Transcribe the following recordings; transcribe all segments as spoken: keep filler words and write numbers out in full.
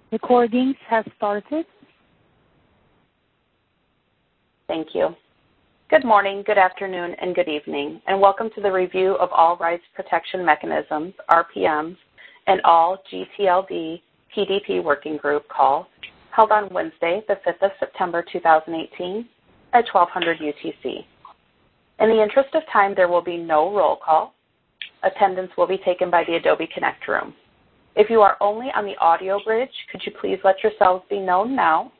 Recordings have started. Thank you. Good morning, good afternoon, and good evening, and welcome to the review of all rights protection mechanisms, R P Ms, and all G T L D P D P working group call held on Wednesday, the fifth of September two thousand eighteen at twelve hundred U T C. In the interest of time, there will be no roll call. Attendance will be taken by the Adobe Connect room. If you are only on the audio bridge, could you please let yourselves be known now?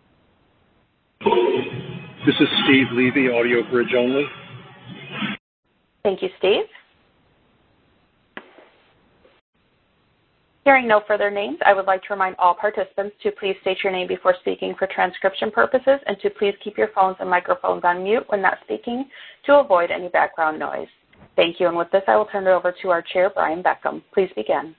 This is Steve Levy, audio bridge only. Thank you, Steve. Hearing no further names, I would like to remind all participants to please state your name before speaking for transcription purposes and to please keep your phones and microphones on mute when not speaking to avoid any background noise. Thank you, and with this, I will turn it over to our chair, Brian Beckham. Please begin.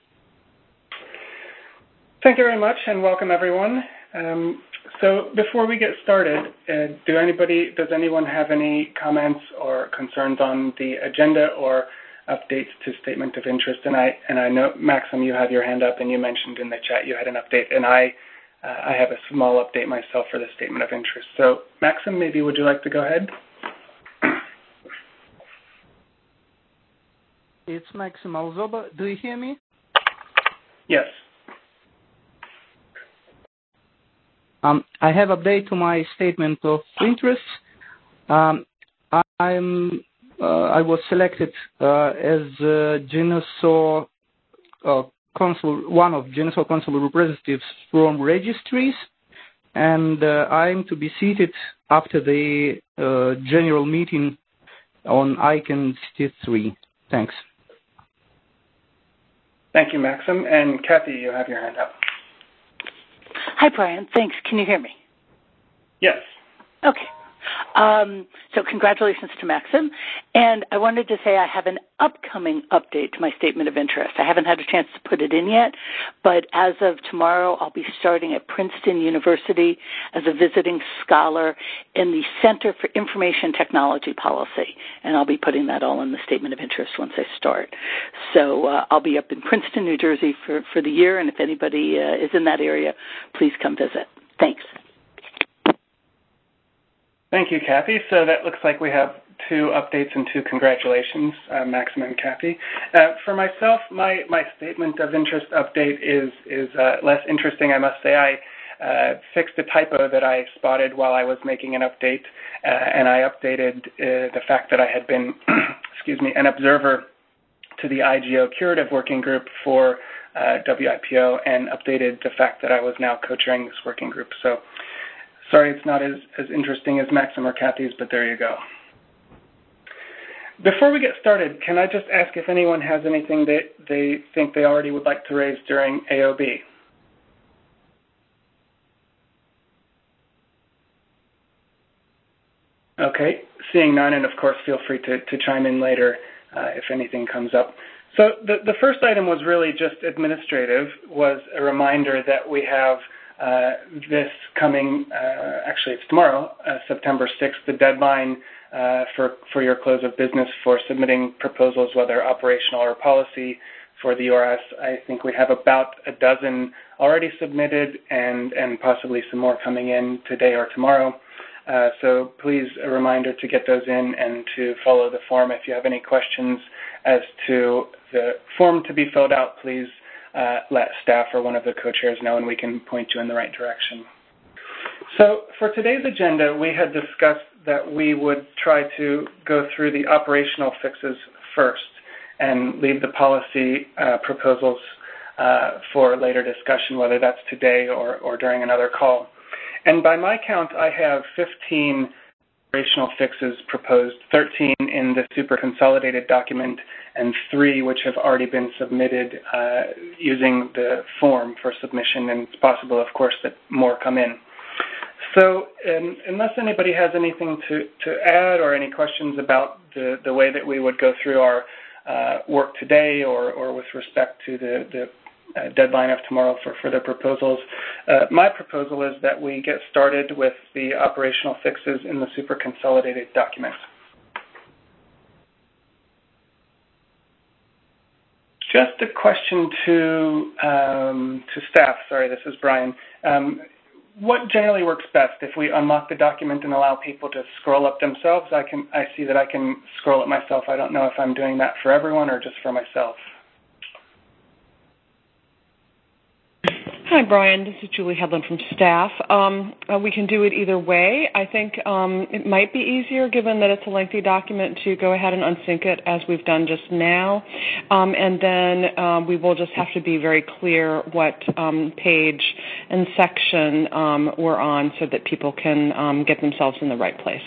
Thank you very much, and welcome, everyone. Um, so before we get started, uh, do anybody, does anyone have any comments or concerns on the agenda or updates to statement of interest? And I and I know, Maxim, you have your hand up, and you mentioned in the chat you had an update, and I uh, I have a small update myself for the statement of interest. So, Maxim, maybe would you like to go ahead? It's Maxim Alzoba. Do you hear me? Yes. Um, I have update to my statement of interest. Um, I'm uh, I was selected uh, as uh, Genesaw uh, consul, one of Genesaw consular representatives from registries, and uh, I'm to be seated after the uh, general meeting on I C A N C three. Thanks. Thank you, Maxim. And Kathy, you have your hand up. Hi, Brian. Thanks. Can you hear me? Yes. Okay. Um, so congratulations to Maxim. And I wanted to say I have an upcoming update to my statement of interest. I haven't had a chance to put it in yet, but as of tomorrow, I'll be starting at Princeton University as a visiting scholar in the Center for Information Technology Policy. And I'll be putting that all in the statement of interest once I start. So uh, I'll be up in Princeton, New Jersey for, for the year, and if anybody uh, is in that area, please come visit. Thanks. Thank you, Kathy. So that looks like we have two updates and two congratulations, uh, Maxim and Kathy. Uh, for myself, my, my statement of interest update is, is uh, less interesting, I must say. I uh, fixed a typo that I spotted while I was making an update, uh, and I updated uh, the fact that I had been, excuse me, an observer to the I G O Curative Working Group for uh, W I P O, and updated the fact that I was now co-chairing this working group. So sorry it's not as, as interesting as Maxim or Kathy's, but there you go. Before we get started, can I just ask if anyone has anything that they think they already would like to raise during A O B? Okay, seeing none, and of course feel free to, to chime in later uh, if anything comes up. So the, the first item was really just administrative, was a reminder that we have Uh, this coming, uh, actually it's tomorrow, uh, September sixth, the deadline uh, for, for your close of business for submitting proposals, whether operational or policy for the U R S. I think we have about a dozen already submitted and, and possibly some more coming in today or tomorrow. Uh, so please, a reminder to get those in and to follow the form. If you have any questions as to the form to be filled out, please Uh, let staff or one of the co-chairs know, and we can point you in the right direction. So for today's agenda, we had discussed that we would try to go through the operational fixes first and leave the policy uh, proposals uh, for later discussion, whether that's today or, or during another call. And by my count, I have fifteen operational fixes proposed, thirteen in the super consolidated document, and three which have already been submitted uh, using the form for submission, and it's possible, of course, that more come in. So um, unless anybody has anything to, to add or any questions about the, the way that we would go through our uh, work today or, or with respect to the, the uh, deadline of tomorrow for further proposals, uh, my proposal is that we get started with the operational fixes in the super consolidated document. Just a question to um, to staff. Sorry, this is Brian. Um, what generally works best? If we unlock the document and allow people to scroll up themselves, I can I see that I can scroll it myself. I don't know if I'm doing that for everyone or just for myself. Hi, Brian. This is Julie Hedlund from staff. Um, uh, we can do it either way. I think um, it might be easier, given that it's a lengthy document, to go ahead and unsync it as we've done just now. Um, and then um, we will just have to be very clear what um, page and section um, we're on so that people can um, get themselves in the right place.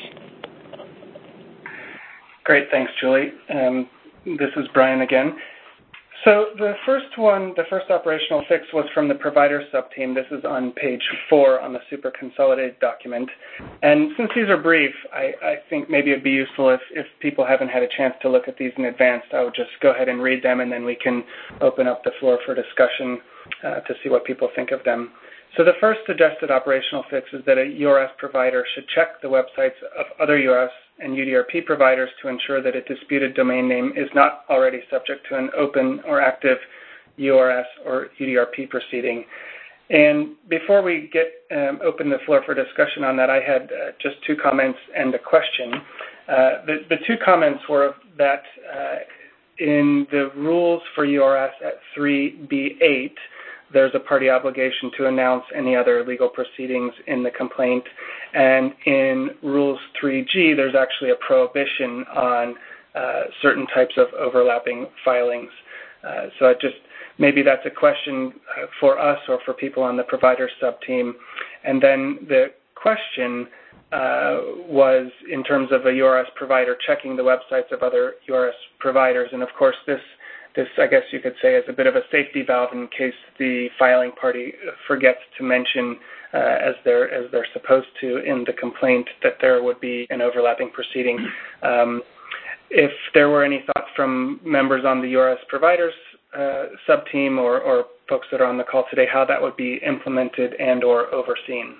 Great. Thanks, Julie. Um, this is Brian again. So the first one, the first operational fix was from the provider subteam. This is on page four on the super consolidated document. And since these are brief, I, I think maybe it would be useful if, if people haven't had a chance to look at these in advance. I would just go ahead and read them, and then we can open up the floor for discussion uh, to see what people think of them. So the first suggested operational fix is that a U R S provider should check the websites of other U R S and U D R P providers to ensure that a disputed domain name is not already subject to an open or active U R S or U D R P proceeding. And before we get um, open the floor for discussion on that, I had uh, just two comments and a question. Uh, the, the two comments were that uh, in the rules for U R S at three B eight, there's a party obligation to announce any other legal proceedings in the complaint. And in Rules three G, there's actually a prohibition on uh, certain types of overlapping filings. Uh, so I just maybe that's a question uh, for us or for people on the provider subteam. And then the question uh, was in terms of a U R S provider checking the websites of other U R S providers. And of course, this This, I guess you could say, is a bit of a safety valve in case the filing party forgets to mention, uh, as they're as they're supposed to in the complaint, that there would be an overlapping proceeding. Um, if there were any thoughts from members on the U R S providers uh, subteam or, or folks that are on the call today, how that would be implemented and or overseen.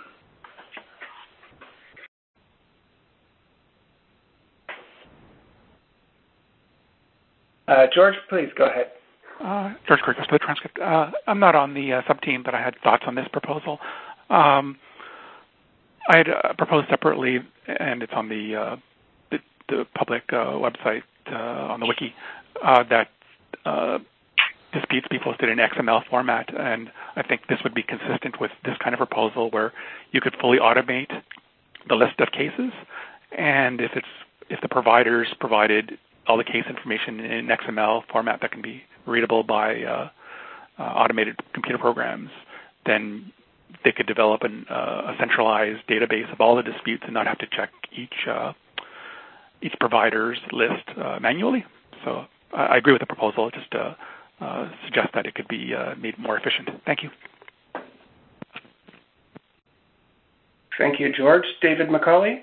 Uh, George, please go ahead. Uh, George Kirkus for the transcript. Uh, I'm not on the uh, sub-team, but I had thoughts on this proposal. Um, I had uh, proposed separately, and it's on the uh, the, the public uh, website uh, on the wiki, uh, that uh, disputes be posted in X M L format, and I think this would be consistent with this kind of proposal where you could fully automate the list of cases, and if it's if the providers provided all the case information in X M L format that can be readable by uh, uh, automated computer programs, then they could develop an, uh, a centralized database of all the disputes and not have to check each uh, each provider's list uh, manually. So I, I agree with the proposal. Just uh, uh, suggest that it could be uh, made more efficient. Thank you. Thank you, George. David McCauley.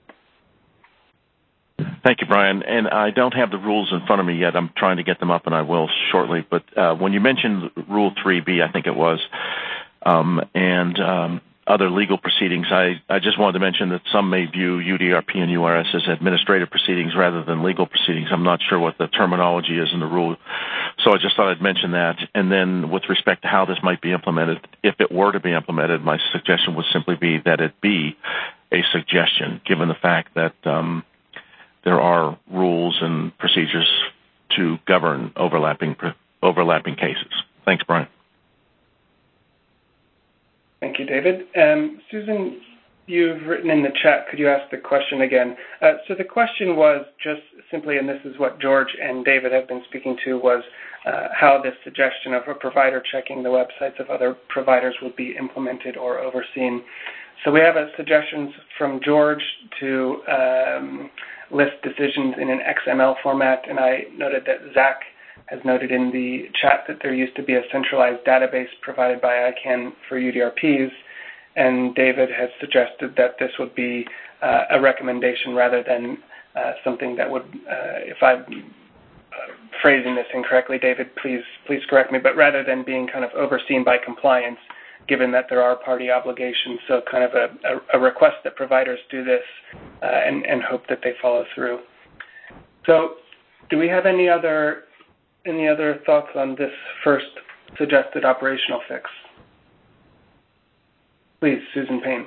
Thank you, Brian. And I don't have the rules in front of me yet. I'm trying to get them up, and I will shortly. But uh, when you mentioned Rule three B, I think it was, um, and um, other legal proceedings, I, I just wanted to mention that some may view U D R P and U R S as administrative proceedings rather than legal proceedings. I'm not sure what the terminology is in the rule. So I just thought I'd mention that. And then with respect to how this might be implemented, if it were to be implemented, my suggestion would simply be that it be a suggestion, given the fact that um, there are rules and procedures to govern overlapping overlapping cases. Thanks, Brian. Thank you, David. Um, Susan, you've written in the chat. Could you ask the question again? Uh, so the question was just simply, and this is what George and David have been speaking to, was uh, how this suggestion of a provider checking the websites of other providers would be implemented or overseen. So we have a suggestion from George to um, list decisions in an X M L format, and I noted that Zach has noted in the chat that there used to be a centralized database provided by I CANN for U D R Ps, and David has suggested that this would be uh, a recommendation rather than uh, something that would, uh, if I'm uh, phrasing this incorrectly, David, please please correct me, but rather than being kind of overseen by compliance, given that there are party obligations, so kind of a, a, a request that providers do this uh, and, and hope that they follow through. So do we have any other any other thoughts on this first suggested operational fix? Please, Susan Payne.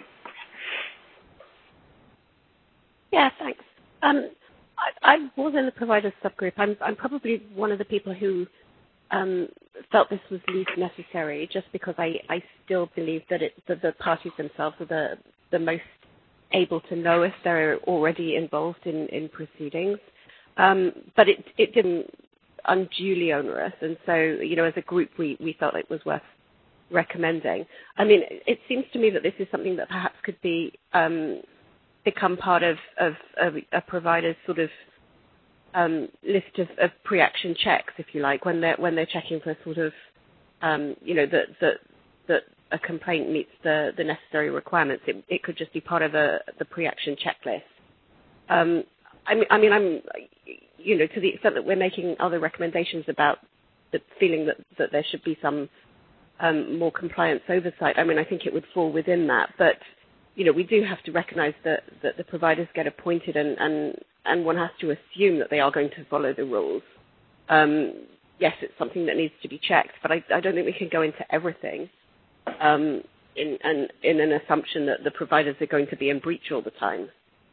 Yeah, thanks. Um, I, I was in the providers subgroup. I'm, I'm probably one of the people who um, felt this was least necessary, just because I, I still believe that, it, that the parties themselves are the, the most able to know if they're already involved in, in proceedings. Um, but it, it didn't unduly onerous, and so, you know, as a group, we, we felt it was worth recommending. I mean, it seems to me that this is something that perhaps could be um, become part of, of, of a provider's sort of um, list of, of pre-action checks, if you like, when they're when they're checking for sort of, um, you know, that that that a complaint meets the, the necessary requirements. It, it could just be part of a, the pre-action checklist. Um, I mean, I mean, I'm, you know, to the extent that we're making other recommendations about the feeling that, that there should be some um, more compliance oversight. I mean, I think it would fall within that, but you know, we do have to recognise that, that the providers get appointed, and, and, and one has to assume that they are going to follow the rules. Um, yes, it's something that needs to be checked, but I, I don't think we can go into everything um, in, an, in an assumption that the providers are going to be in breach all the time.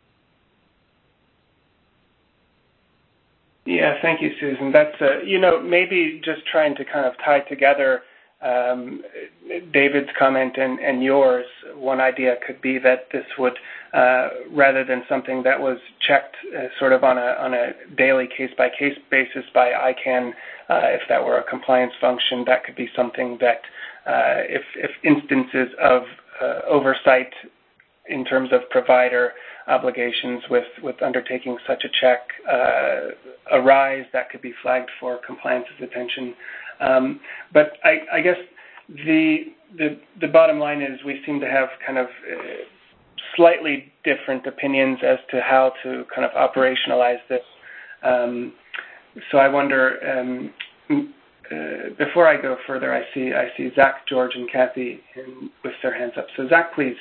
Yeah, thank you, Susan. That's, uh, you know, maybe just trying to kind of tie together Um, David's comment and, and yours. One idea could be that this would, uh, rather than something that was checked uh, sort of on a on a daily case-by-case basis by I CANN, uh, if that were a compliance function, that could be something that uh, if, if instances of uh, oversight in terms of provider obligations with, with undertaking such a check uh, arise, that could be flagged for compliance's attention. Um, but I, I guess the, the the bottom line is we seem to have kind of uh, slightly different opinions as to how to kind of operationalize this. Um, so I wonder, um, uh, before I go further, I see I see Zach, George, and Kathy in, with their hands up. So Zach, please.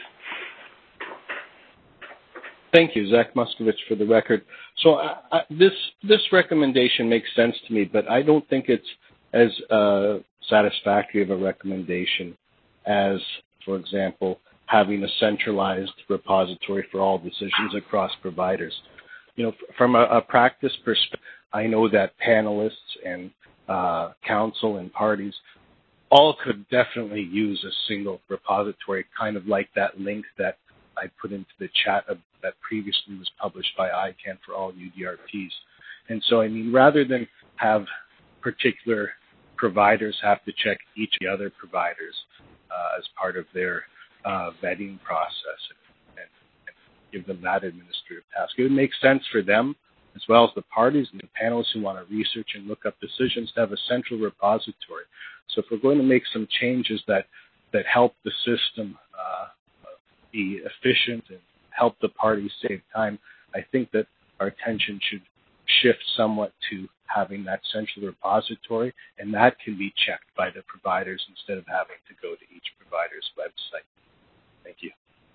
Thank you, Zach Muskovich, for the record. So I, I, this this recommendation makes sense to me, but I don't think it's as uh, satisfactory of a recommendation as, for example, having a centralized repository for all decisions across providers. You know, from a, a practice perspective, I know that panelists and uh, counsel and parties all could definitely use a single repository, kind of like that link that I put into the chat of, that previously was published by I CANN for all U D R Ps. And so, I mean, rather than have particular providers have to check each of the other providers uh, as part of their uh, vetting process and, and, and give them that administrative task. It would make sense for them, as well as the parties and the panelists who want to research and look up decisions, to have a central repository. So if we're going to make some changes that, that help the system uh, be efficient and help the parties save time, I think that our attention should shift somewhat to having that central repository, and that can be checked by the providers instead of having to go to each provider's website. Thank you.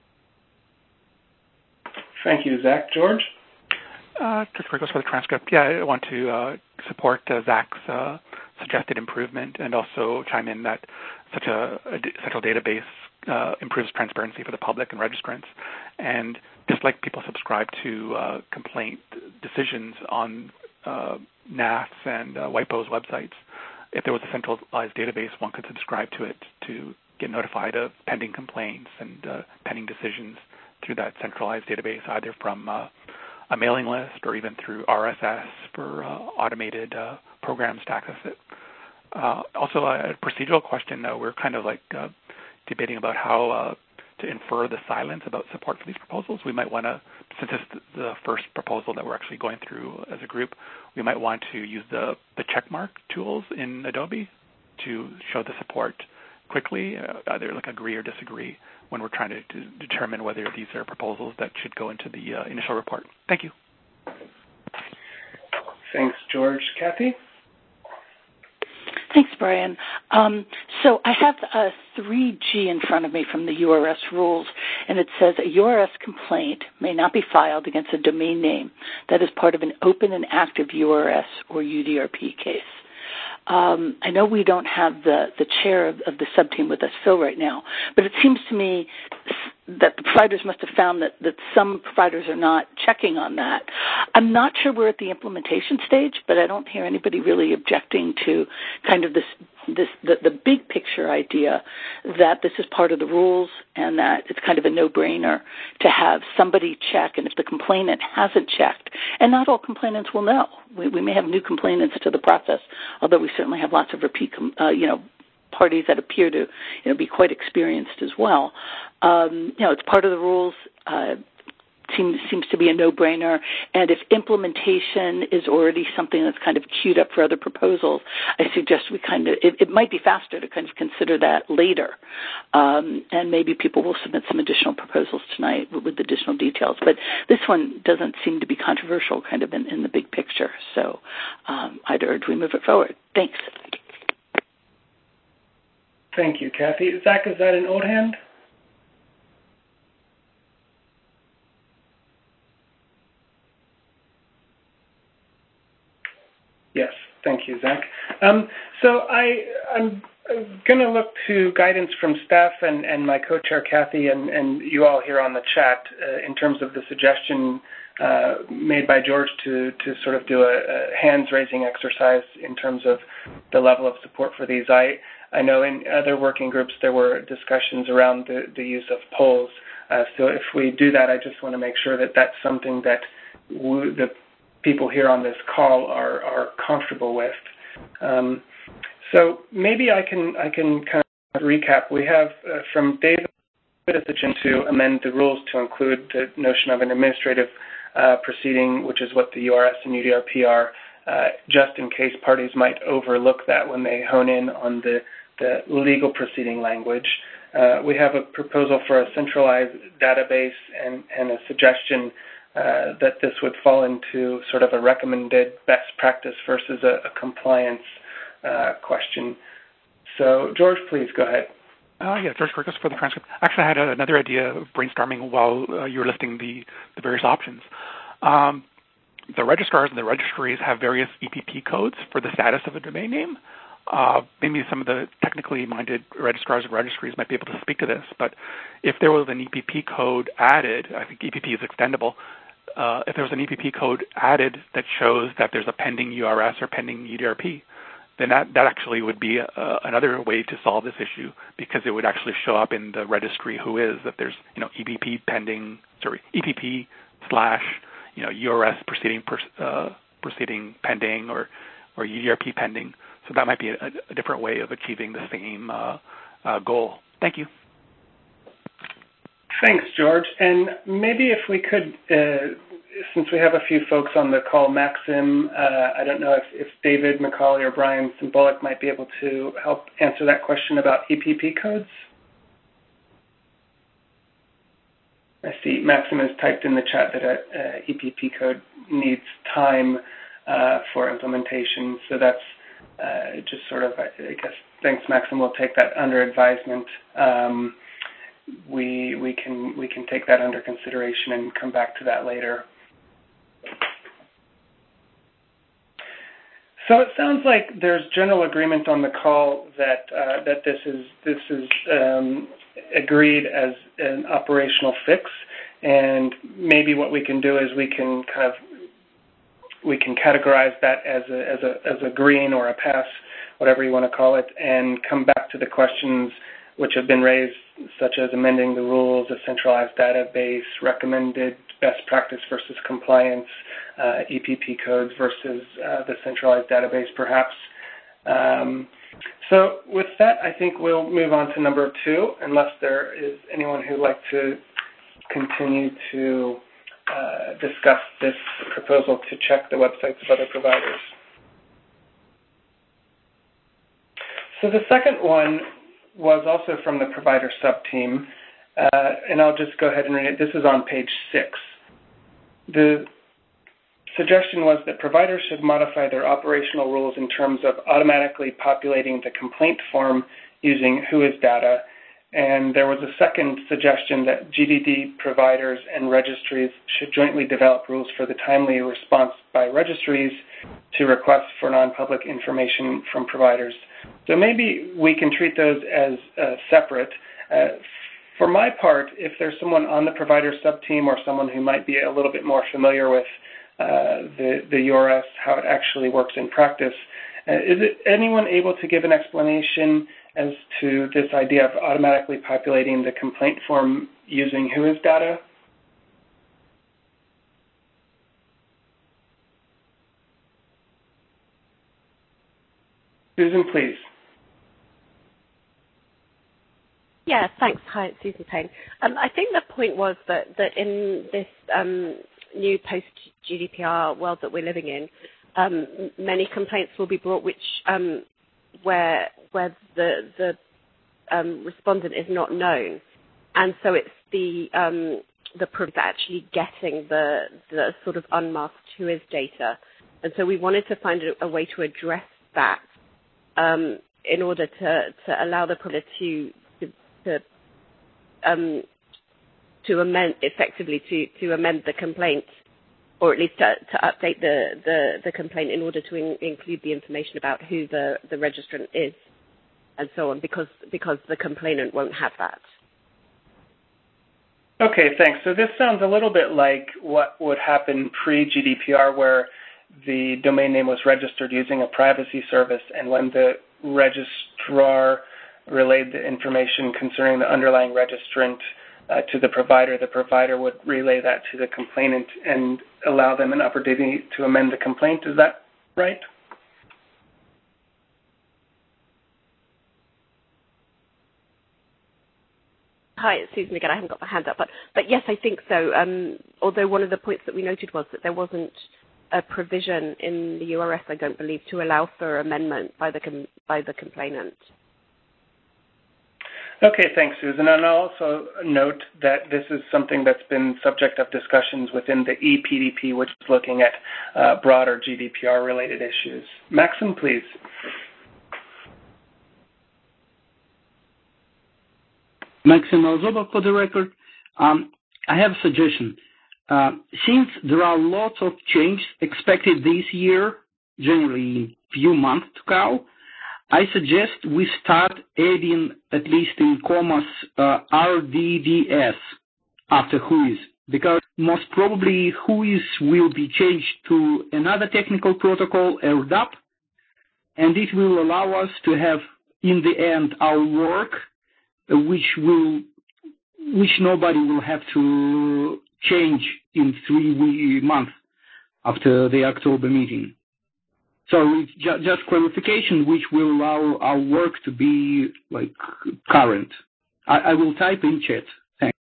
Thank you, Zach. George? Uh, just quick for the transcript. Yeah, I want to uh, support uh, Zach's uh, suggested improvement, and also chime in that such a, a d- central database uh, improves transparency for the public and registrants. And just like people subscribe to uh, complaint decisions on uh, N A F's and uh, WIPO's websites, if there was a centralized database, one could subscribe to it to get notified of pending complaints and uh, pending decisions through that centralized database, either from uh, a mailing list or even through R S S for uh, automated uh, programs to access it. Uh, also, a procedural question. Uh, we're kind of like uh, debating about how uh, to infer the silence about support for these proposals. We might want to, since it's the first proposal that we're actually going through as a group, we might want to use the, the checkmark tools in Adobe to show the support quickly, uh, either like agree or disagree, when we're trying to, to determine whether these are proposals that should go into the uh, initial report. Thank you. Thanks, George. Kathy? Thanks, Brian. Um, so I have a three G in front of me from the U R S rules, and it says a U R S complaint may not be filed against a domain name that is part of an open and active U R S or U D R P case. Um, I know we don't have the, the chair of, of the sub-team with us, Phil, right now, but it seems to me that the providers must have found that, that some providers are not checking on that. I'm not sure we're at the implementation stage, but I don't hear anybody really objecting to kind of this, this the, the big picture idea that this is part of the rules and that it's kind of a no-brainer to have somebody check, and if the complainant hasn't checked, and not all complainants will know. We, we may have new complainants to the process, although we certainly have lots of repeat, uh, you know, parties that appear to, you know, be quite experienced as well. Um, you know, it's part of the rules. Uh, seems seems to be a no-brainer. And if implementation is already something that's kind of queued up for other proposals, I suggest we kind of it, it might be faster to kind of consider that later. Um, and maybe people will submit some additional proposals tonight with, with additional details. But this one doesn't seem to be controversial, kind of in, in the big picture. So um, I'd urge we move it forward. Thanks. Thank you, Kathy. Zach, is that an old hand? Yes, thank you, Zach. Um, so I, I'm going to look to guidance from staff and, and my co-chair, Kathy, and, and you all here on the chat uh, in terms of the suggestion uh, made by George to, to sort of do a, a hands-raising exercise in terms of the level of support for these. I I know in other working groups there were discussions around the, the use of polls. Uh, so if we do that, I just want to make sure that that's something that we, the people here on this call are, are comfortable with. Um, so maybe I can I can kind of recap. We have uh, from David a suggestion to amend the rules to include the notion of an administrative uh, proceeding, which is what the U R S and U D R P are, uh, just in case parties might overlook that when they hone in on the the legal proceeding language. Uh, we have a proposal for a centralized database and, and a suggestion uh, that this would fall into sort of a recommended best practice versus a, a compliance uh, question. So, George, please go ahead. Uh, yeah, George Kirkus for the transcript. Actually, I had another idea of brainstorming while uh, you were listing the, the various options. Um, the registrars and the registries have various E P P codes for the status of a domain name. Uh, maybe some of the technically minded registrars and registries might be able to speak to this, but if there was an E P P code added, I think E P P is extendable, uh, if there was an E P P code added that shows that there's a pending U R S or pending U D R P, then that, that actually would be uh, another way to solve this issue, because it would actually show up in the registry who is, that there's, you know, E P P pending, sorry, E P P slash, you know, U R S proceeding, uh, proceeding pending or, or U D R P pending. So that might be a, a different way of achieving the same uh, uh, goal. Thank you. Thanks, George. And maybe if we could, uh, since we have a few folks on the call, Maxim, uh, I don't know if, if David McCauley or Brian Symbolic might be able to help answer that question about E P P codes. I see Maxim has typed in the chat that an E P P code needs time uh, for implementation, so that's Uh, just sort of, I guess, thanks, Maxim. We'll take that under advisement. Um, we we can we can take that under consideration and come back to that later. So it sounds like there's general agreement on the call that uh, that this is this is um, agreed as an operational fix, and maybe what we can do is we can kind of we can categorize that as a, as a as a green or a pass, whatever you want to call it, and come back to the questions which have been raised, such as amending the rules, a centralized database, recommended best practice versus compliance, uh, E P P codes versus uh, the centralized database, perhaps. Um, so with that, I think we'll move on to number two, unless there is anyone who'd like to continue to Uh, discuss this proposal to check the websites of other providers. So the second one was also from the provider sub-team, uh, and I'll just go ahead and read it. This is on page six. The suggestion was that providers should modify their operational rules in terms of automatically populating the complaint form using WHOIS data and there was a second suggestion that G D D providers and registries should jointly develop rules for the timely response by registries to requests for non-public information from providers. So maybe we can treat those as uh, separate. Uh, for my part, if there's someone on the provider sub-team or someone who might be a little bit more familiar with uh, the, the U R S, how it actually works in practice, uh, is it anyone able to give an explanation as to this idea of automatically populating the complaint form using W H O is data? Susan, please. Yeah, thanks. Hi, it's Susan Payne. Um, I think the point was that, that in this um, new post-G D P R world that we're living in, um, many complaints will be brought which um, where where the the um, respondent is not known, and so it's the um, the provider actually getting the the sort of unmasked W H O is data, and so we wanted to find a, a way to address that um, in order to to allow the provider to to to, um, to amend effectively to to amend the complaint, or at least to, to update the, the, the complaint in order to in, include the information about who the, the registrant is and so on, because because the complainant won't have that. Okay, thanks. So this sounds a little bit like what would happen pre-G D P R, where the domain name was registered using a privacy service, and when the registrar relayed the information concerning the underlying registrant Uh, to the provider, the provider would relay that to the complainant and allow them an opportunity to amend the complaint. Is that right? Hi, it's Susan again. I haven't got my hand up, but but yes, I think so. Um, although one of the points that we noted was that there wasn't a provision in the U R S, I don't believe, to allow for amendment by the com- by the complainant. Okay, thanks, Susan. And I'll also note that this is something that's been subject of discussions within the E P D P, which is looking at uh, broader G D P R-related issues. Maxim, please. Maxim Alzoba for the record. Um, I have a suggestion. Uh, since there are lots of changes expected this year, generally in a few months to go, I suggest we start adding, at least in commas, uh, R D D S after W H O is, because most probably W H O is will be changed to another technical protocol, L D A P, and it will allow us to have, in the end, our work, uh, which will, which nobody will have to change in three months after the October meeting. So it's ju- just clarification, which will allow our work to be like current. I, I will type in chat. Thanks.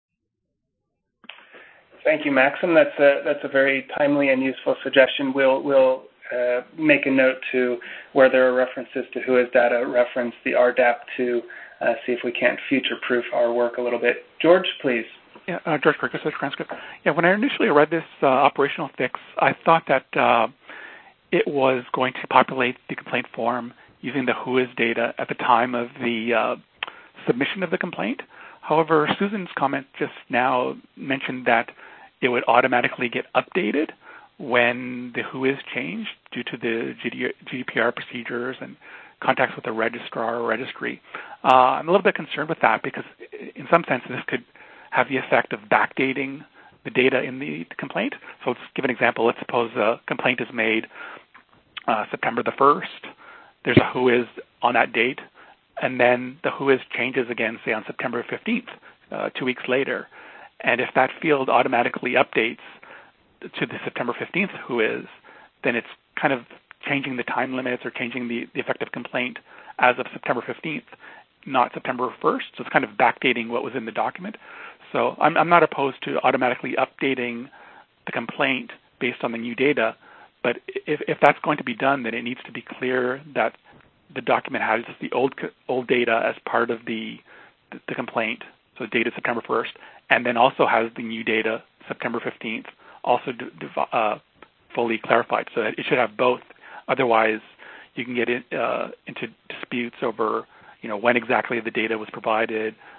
Thank you, Maxim. That's a that's a very timely and useful suggestion. We'll we'll uh, make a note to where there are references to W H O is data, reference the R D A P to uh, see if we can't future-proof our work a little bit. George, please. Yeah, uh, George Kirkus, transcript. Yeah, when I initially read this uh, operational fix, I thought that. Uh, it was going to populate the complaint form using the W H O is data at the time of the uh, submission of the complaint. However, Susan's comment just now mentioned that it would automatically get updated when the W H O is changed due to the G D P R procedures and contacts with the registrar or registry. Uh, I'm a little bit concerned with that because in some sense this could have the effect of backdating the data in the complaint. So let's give an example. Let's suppose a complaint is made uh, September the first. There's a W H O is on that date, and then the W H O is changes again, say on September fifteenth, uh, two weeks later. And if that field automatically updates to the September fifteenth W H O is, then it's kind of changing the time limits or changing the, the effective complaint as of September fifteenth, not September first. So it's kind of backdating what was in the document. So I'm, I'm not opposed to automatically updating the complaint based on the new data, but if, if that's going to be done, then it needs to be clear that the document has the old old data as part of the the complaint, so dated September first, and then also has the new data September fifteenth, also uh, fully clarified. So it should have both. Otherwise, you can get in, uh, into disputes over, you know, when exactly the data was provided,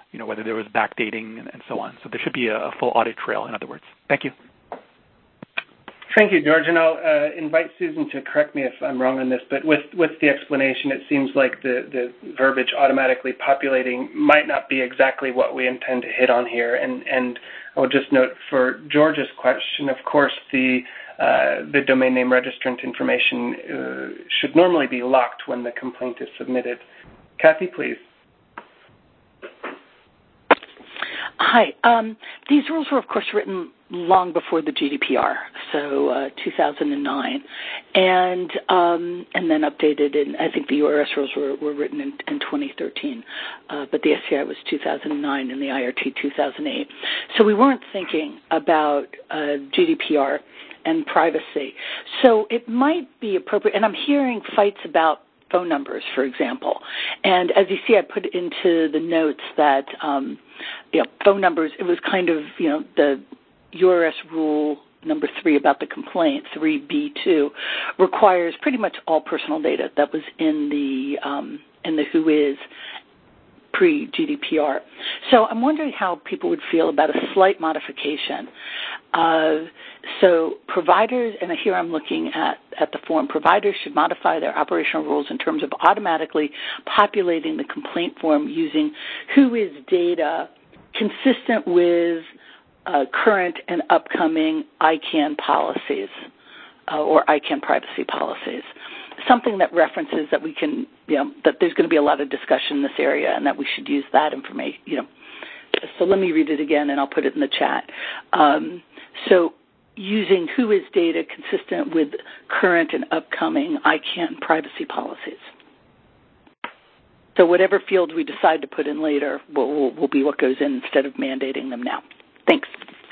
you know, whether there was backdating and, and so on. So there should be a, a full audit trail, in other words. Thank you. Thank you, George, and I'll uh, invite Susan to correct me if I'm wrong on this, but with, with the explanation, it seems like the, the verbiage automatically populating might not be exactly what we intend to hit on here. And, and I would just note for George's question, of course, the, uh, the domain name registrant information uh, should normally be locked when the complaint is submitted. Kathy, please. Hi. Um, these rules were, of course, written long before the G D P R, so uh, two thousand nine, and um, and then updated. In, I think the U R S rules were, were written in, in twenty thirteen, uh, but the S C I was two thousand nine and the I R T two thousand eight. So we weren't thinking about uh, G D P R and privacy. So it might be appropriate, and I'm hearing fights about phone numbers, for example. And as you see, I put into the notes that, um, you know, phone numbers, it was kind of, you know, the U R S rule number three about the complaint, three B two, requires pretty much all personal data that was in the, um, in the W H O is pre-G D P R. So I'm wondering how people would feel about a slight modification. Uh, so providers, and here I'm looking at, at the form, providers should modify their operational rules in terms of automatically populating the complaint form using W H O is data consistent with uh, current and upcoming I CANN policies uh, or I CANN privacy policies. Something that references that we can, you know, that there's going to be a lot of discussion in this area and that we should use that information, you know. So let me read it again and I'll put it in the chat. Um, so using W H O is data consistent with current and upcoming I CANN privacy policies. So whatever field we decide to put in later will, will, will be what goes in instead of mandating them now. Thanks.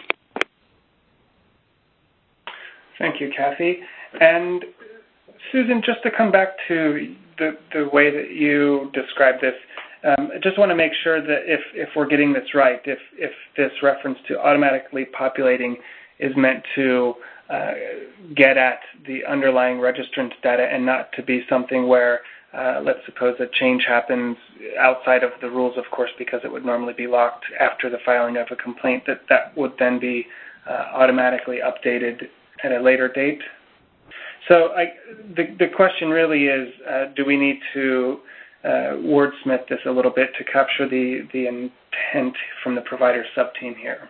Thank you, Kathy. And Susan, just to come back to the, the way that you described this, um, I just want to make sure that if, if we're getting this right, if, if this reference to automatically populating is meant to uh, get at the underlying registrant data and not to be something where, uh, let's suppose a change happens outside of the rules, of course, because it would normally be locked after the filing of a complaint, that that would then be uh, automatically updated at a later date. So I, the, the question really is, uh, do we need to uh, wordsmith this a little bit to capture the, the intent from the provider subteam here?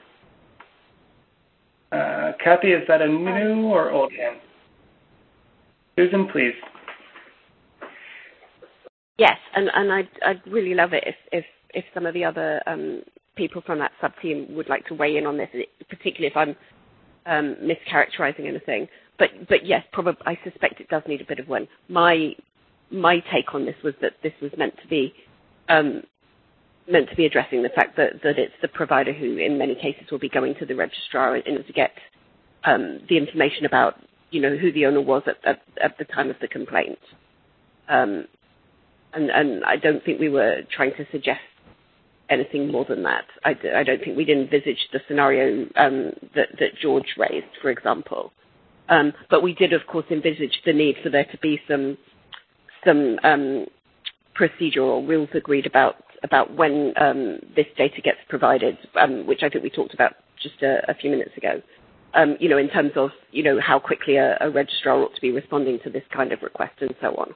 Uh, Kathy, is that a new or old hand? Susan, please. Yes, and, and I'd, I'd really love it if, if, if some of the other um, people from that sub-team would like to weigh in on this, particularly if I'm um, mischaracterizing anything. But, but yes, probably, I suspect it does need a bit of one. My, my take on this was that this was meant to be um, meant to be addressing the fact that, that it's the provider who, in many cases, will be going to the registrar in order to get um, the information about, you know, who the owner was at, at, at the time of the complaint. Um, and, and I don't think we were trying to suggest anything more than that. I, I don't think we'd envisaged the scenario um, that, that George raised, for example. Um, but we did, of course, envisage the need for there to be some some um, procedural rules agreed about about when um, this data gets provided, um, which I think we talked about just a, a few minutes ago. Um, you know, in terms of you know how quickly a, a registrar ought to be responding to this kind of request and so on.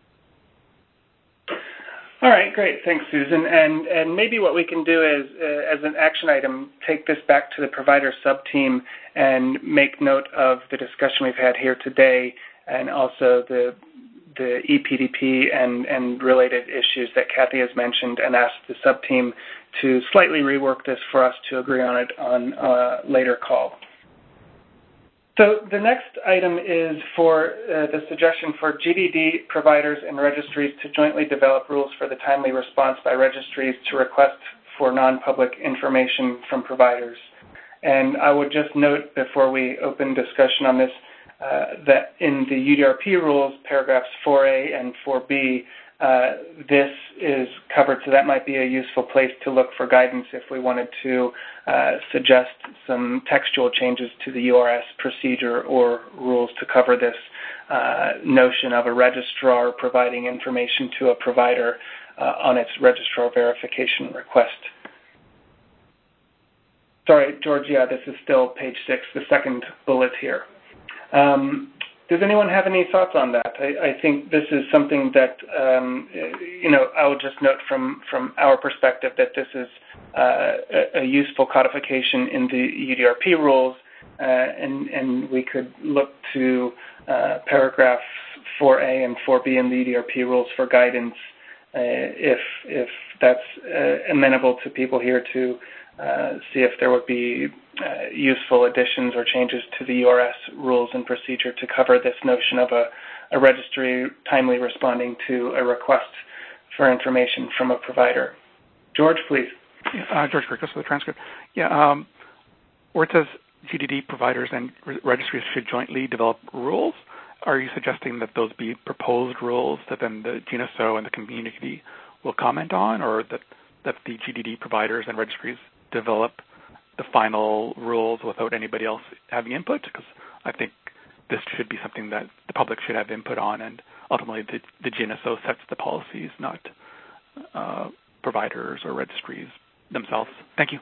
All right, great. Thanks, Susan. And and maybe what we can do is, uh, as an action item, take this back to the provider sub-team and make note of the discussion we've had here today and also the the E P D P and, and related issues that Kathy has mentioned and ask the sub-team to slightly rework this for us to agree on it on a later call. So the next item is for uh, the suggestion for G D D providers and registries to jointly develop rules for the timely response by registries to requests for non-public information from providers. And I would just note before we open discussion on this uh, that in the U D R P rules, paragraphs four A and four B, uh, this is covered, so that might be a useful place to look for guidance if we wanted to uh, suggest some textual changes to the U R S procedure or rules to cover this uh, notion of a registrar providing information to a provider uh, on its registrar verification request sorry, George, yeah, this is still page six, the second bullet here. Um, does anyone have any thoughts on that? I, I think this is something that, um, you know, I would just note from, from our perspective that this is uh, a, a useful codification in the U D R P rules, uh, and, and we could look to uh, paragraph four A and four B in the U D R P rules for guidance uh, if, if that's uh, amenable to people here to uh, see if there would be uh, useful additions or changes to the U R S rules and procedure to cover this notion of a, a registry timely responding to a request for information from a provider. George, please. Yeah, uh, George Kirkus for the transcript. Yeah, um, where it says G D D providers and re- registries should jointly develop rules, are you suggesting that those be proposed rules that then the G N S O and the community will comment on, or that, that the G D D providers and registries develop the final rules without anybody else having input? Because I think this should be something that the public should have input on, and ultimately the, the G N S O sets the policies, not uh, providers or registries themselves. Thank you.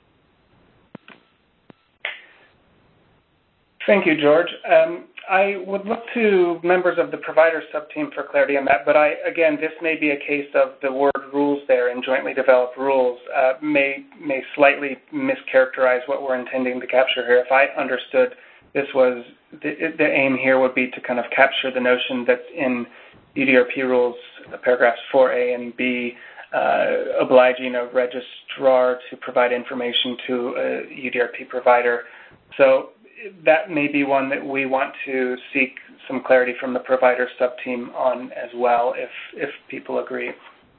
Thank you, George. Um, I would look to members of the provider subteam for clarity on that, but I, again, this may be a case of the word rules there and jointly developed rules uh, may, may slightly mischaracterize what we're intending to capture here. If I understood this was, the, the aim here would be to kind of capture the notion that's in U D R P rules, uh, paragraphs four A and B, uh, obliging a registrar to provide information to a U D R P provider. So that may be one that we want to seek some clarity from the provider subteam on as well, if, if people agree.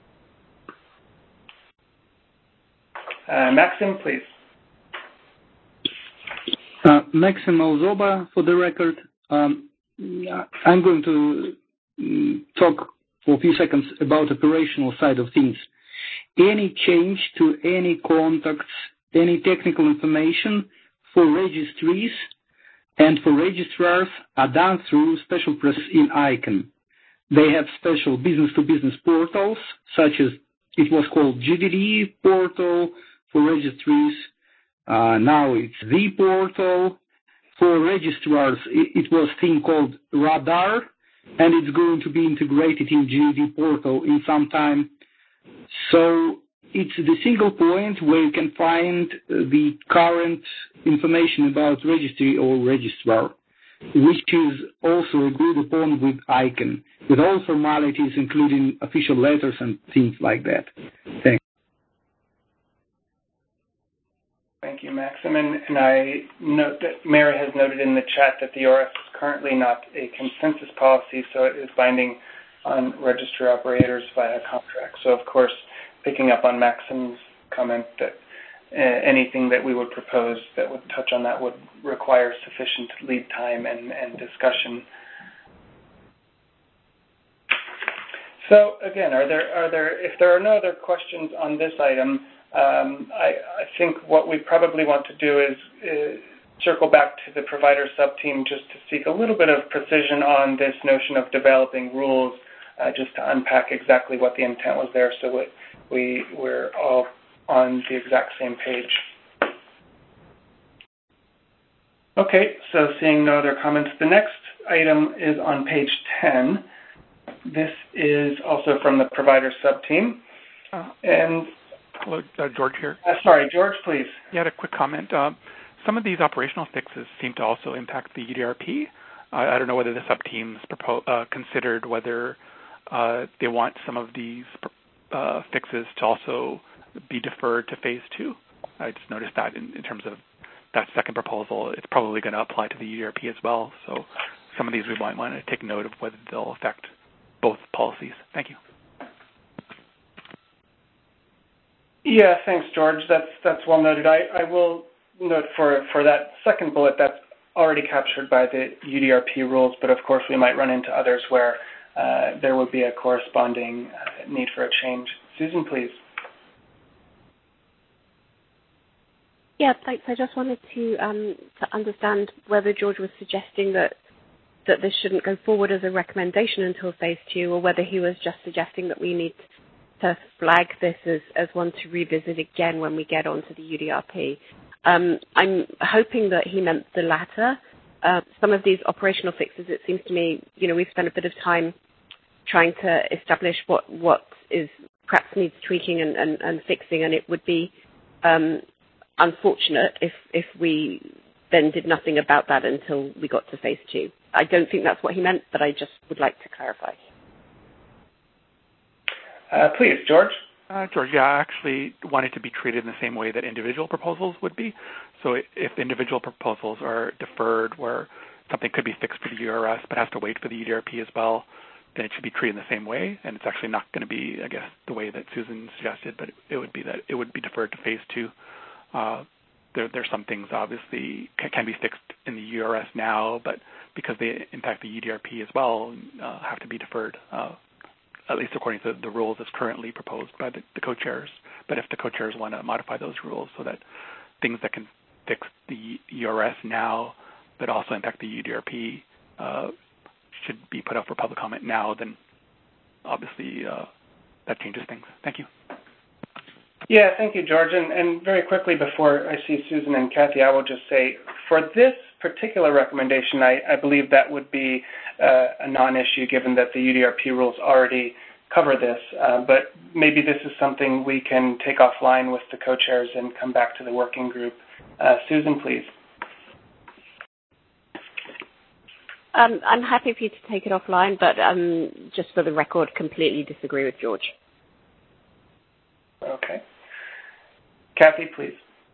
Uh, Maxim, please. Uh, Maxim Alzoba, for the record. Um, I'm going to um, talk for a few seconds about operational side of things. Any change to any contacts, any technical information for registries and for registrars are done through special process in ICANN. They have special business-to-business portals, such as it was called G D D portal for registries. Uh, now it's the portal. For registrars, it, it was a thing called Radar, and it's going to be integrated in G D D portal in some time. So it's the single point where you can find the current information about registry or registrar, which is also agreed upon with ICANN, with all formalities, including official letters and things like that. Thanks. Thank you, Maxim. And, and I note that Mary has noted in the chat that the U R S is currently not a consensus policy, so it is binding on registry operators via contract. So, of course, picking up on Maxim's comment that uh, anything that we would propose that would touch on that would require sufficient lead time and, and discussion. So again, are there are there if there are no other questions on this item, um, I, I think what we probably want to do is uh, circle back to the provider subteam just to seek a little bit of precision on this notion of developing rules, uh, just to unpack exactly what the intent was there, so it, we we're all on the exact same page. Okay, so seeing no other comments, the next item is on page ten. This is also from the provider subteam. Uh, and hello, uh, George here. Uh, sorry, George, please. You had a quick comment. Uh, some of these operational fixes seem to also impact the U D R P. Uh, I don't know whether the subteams propo- uh, considered whether uh, they want some of these uh, fixes to also be deferred to phase two. I just noticed that in, in terms of that second proposal, it's probably going to apply to the U D R P as well. So some of these we might want to take note of whether they'll affect both policies. Thank you. Yeah, thanks, George. That's that's well noted. I, I will note for, for that second bullet that's already captured by the U D R P rules, but of course we might run into others where uh, there would be a corresponding uh, need for a change. Susan, please. Yeah, thanks. I just wanted to um, to understand whether George was suggesting that that this shouldn't go forward as a recommendation until phase two, or whether he was just suggesting that we need to flag this as, as one to revisit again when we get onto the U D R P. Um, I'm hoping that he meant the latter. Uh, some of these operational fixes, it seems to me, you know, we've spent a bit of time trying to establish what, what is perhaps needs tweaking and, and, and fixing, and it would be um, unfortunate if, if we then did nothing about that until we got to phase two. I don't think that's what he meant, but I just would like to clarify. Uh, please, George. Uh, George, yeah, I actually wanted to be treated in the same way that individual proposals would be. So if individual proposals are deferred where something could be fixed for the U R S but has to wait for the U D R P as well, then it should be treated in the same way. And it's actually not going to be, I guess, the way that Susan suggested, but it would be that it would be deferred to phase two. Uh, there, there's some things obviously can, can be fixed in the U R S now, but because they impact the U D R P as well, uh, have to be deferred. Uh, at least according to the rules as currently proposed by the, the co-chairs. But if the co-chairs want to modify those rules so that things that can fix the U R S now but also impact the U D R P uh, should be put up for public comment now, then obviously uh, that changes things. Thank you. Yeah, thank you, George. And, and very quickly before I see Susan and Kathy, I will just say for this particular recommendation, I, I believe that would be uh, a non-issue given that the U D R P rules already cover this. Uh, but maybe this is something we can take offline with the co-chairs and come back to the working group. Uh, Susan, please. Um, I'm happy for you to take it offline, but um, just for the record, completely disagree with George. Okay. Kathy, please.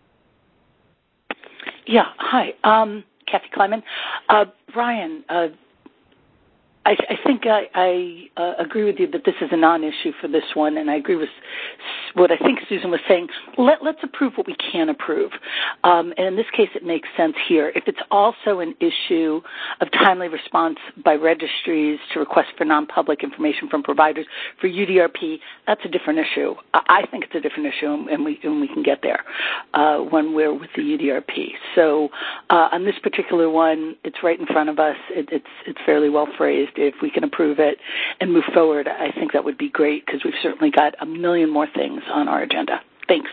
Yeah, hi. Um, Kathy Kleiman. Uh, Brian, uh, I, I think I, I uh, agree with you that this is a non-issue for this one, and I agree with what I think Susan was saying. Let, let's approve what we can approve. Um, and in this case, it makes sense here. If it's also an issue of timely response by registries to requests for non-public information from providers for U D R P, that's a different issue. I think it's a different issue, and we, and we can get there uh, when we're with the U D R P. So uh, on this particular one, it's right in front of us. It, it's, it's fairly well phrased. If we can approve it and move forward, I think that would be great because we've certainly got a million more things on our agenda. Thanks.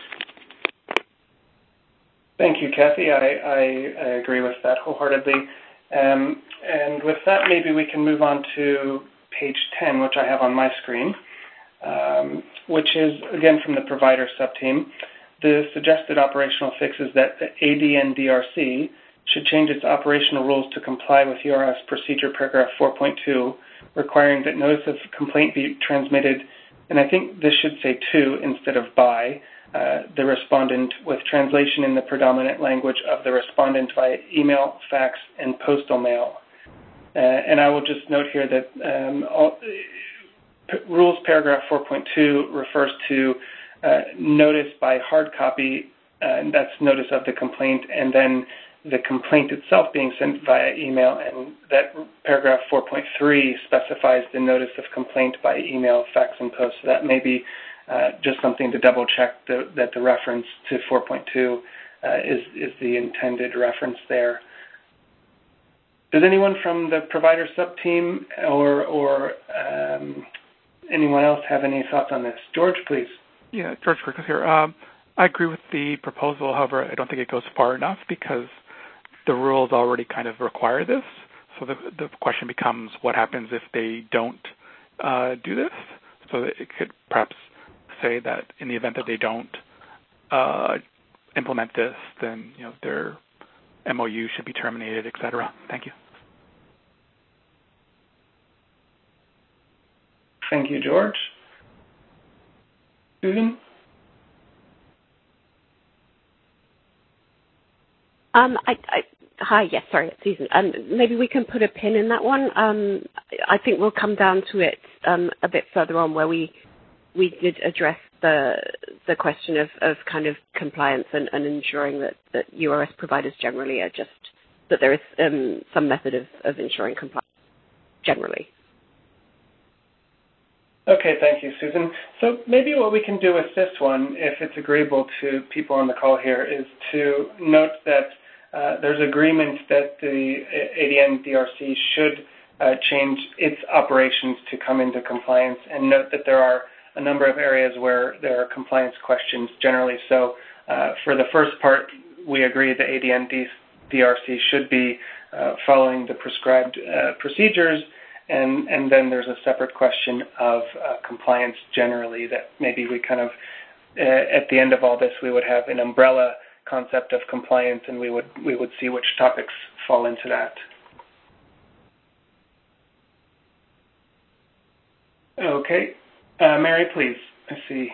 Thank you, Kathy. I, I, I agree with that wholeheartedly. Um, and with that, maybe we can move on to page ten, which I have on my screen, um, which is, again, from the provider subteam. The suggested operational fix is that the A D N D R C should change its operational rules to comply with U R S procedure paragraph four point two, requiring that notice of complaint be transmitted, and I think this should say to instead of by, uh, the respondent with translation in the predominant language of the respondent via email, fax, and postal mail. Uh, and I will just note here that um, all, p- rules paragraph four point two refers to uh, notice by hard copy, uh, and that's notice of the complaint, and then the complaint itself being sent via email, and that paragraph four point three specifies the notice of complaint by email, fax, and post. So that may be uh, just something to double check the, that the reference to four point two uh, is, is the intended reference there. Does anyone from the provider subteam or, or um, anyone else have any thoughts on this? George, please. Yeah, George Kirkus here. Um, I agree with the proposal. However, I don't think it goes far enough because the rules already kind of require this. So the, the question becomes what happens if they don't uh, do this? So that it could perhaps say that in the event that they don't uh, implement this, then you know their M O U should be terminated, et cetera. Thank you. Thank you, George. Susan? Um, I, I, hi, yes, sorry, it's Susan. Um, maybe we can put a pin in that one. Um, I think we'll come down to it um, a bit further on where we we did address the the question of, of kind of compliance and, and ensuring that, that U R S providers generally are just, that there is um, some method of, of ensuring compliance generally. Okay, thank you, Susan. So maybe what we can do with this one, if it's agreeable to people on the call here, is to note that uh, there's agreement that the A D N D R C should uh, change its operations to come into compliance, and note that there are a number of areas where there are compliance questions generally. So uh, for the first part, we agree the A D N D R C should be uh, following the prescribed uh, procedures, and, and then there's a separate question of uh, compliance generally that maybe we kind of, uh, at the end of all this, we would have an umbrella concept of compliance, and we would we would see which topics fall into that. Okay. Uh, Mary, please. I see.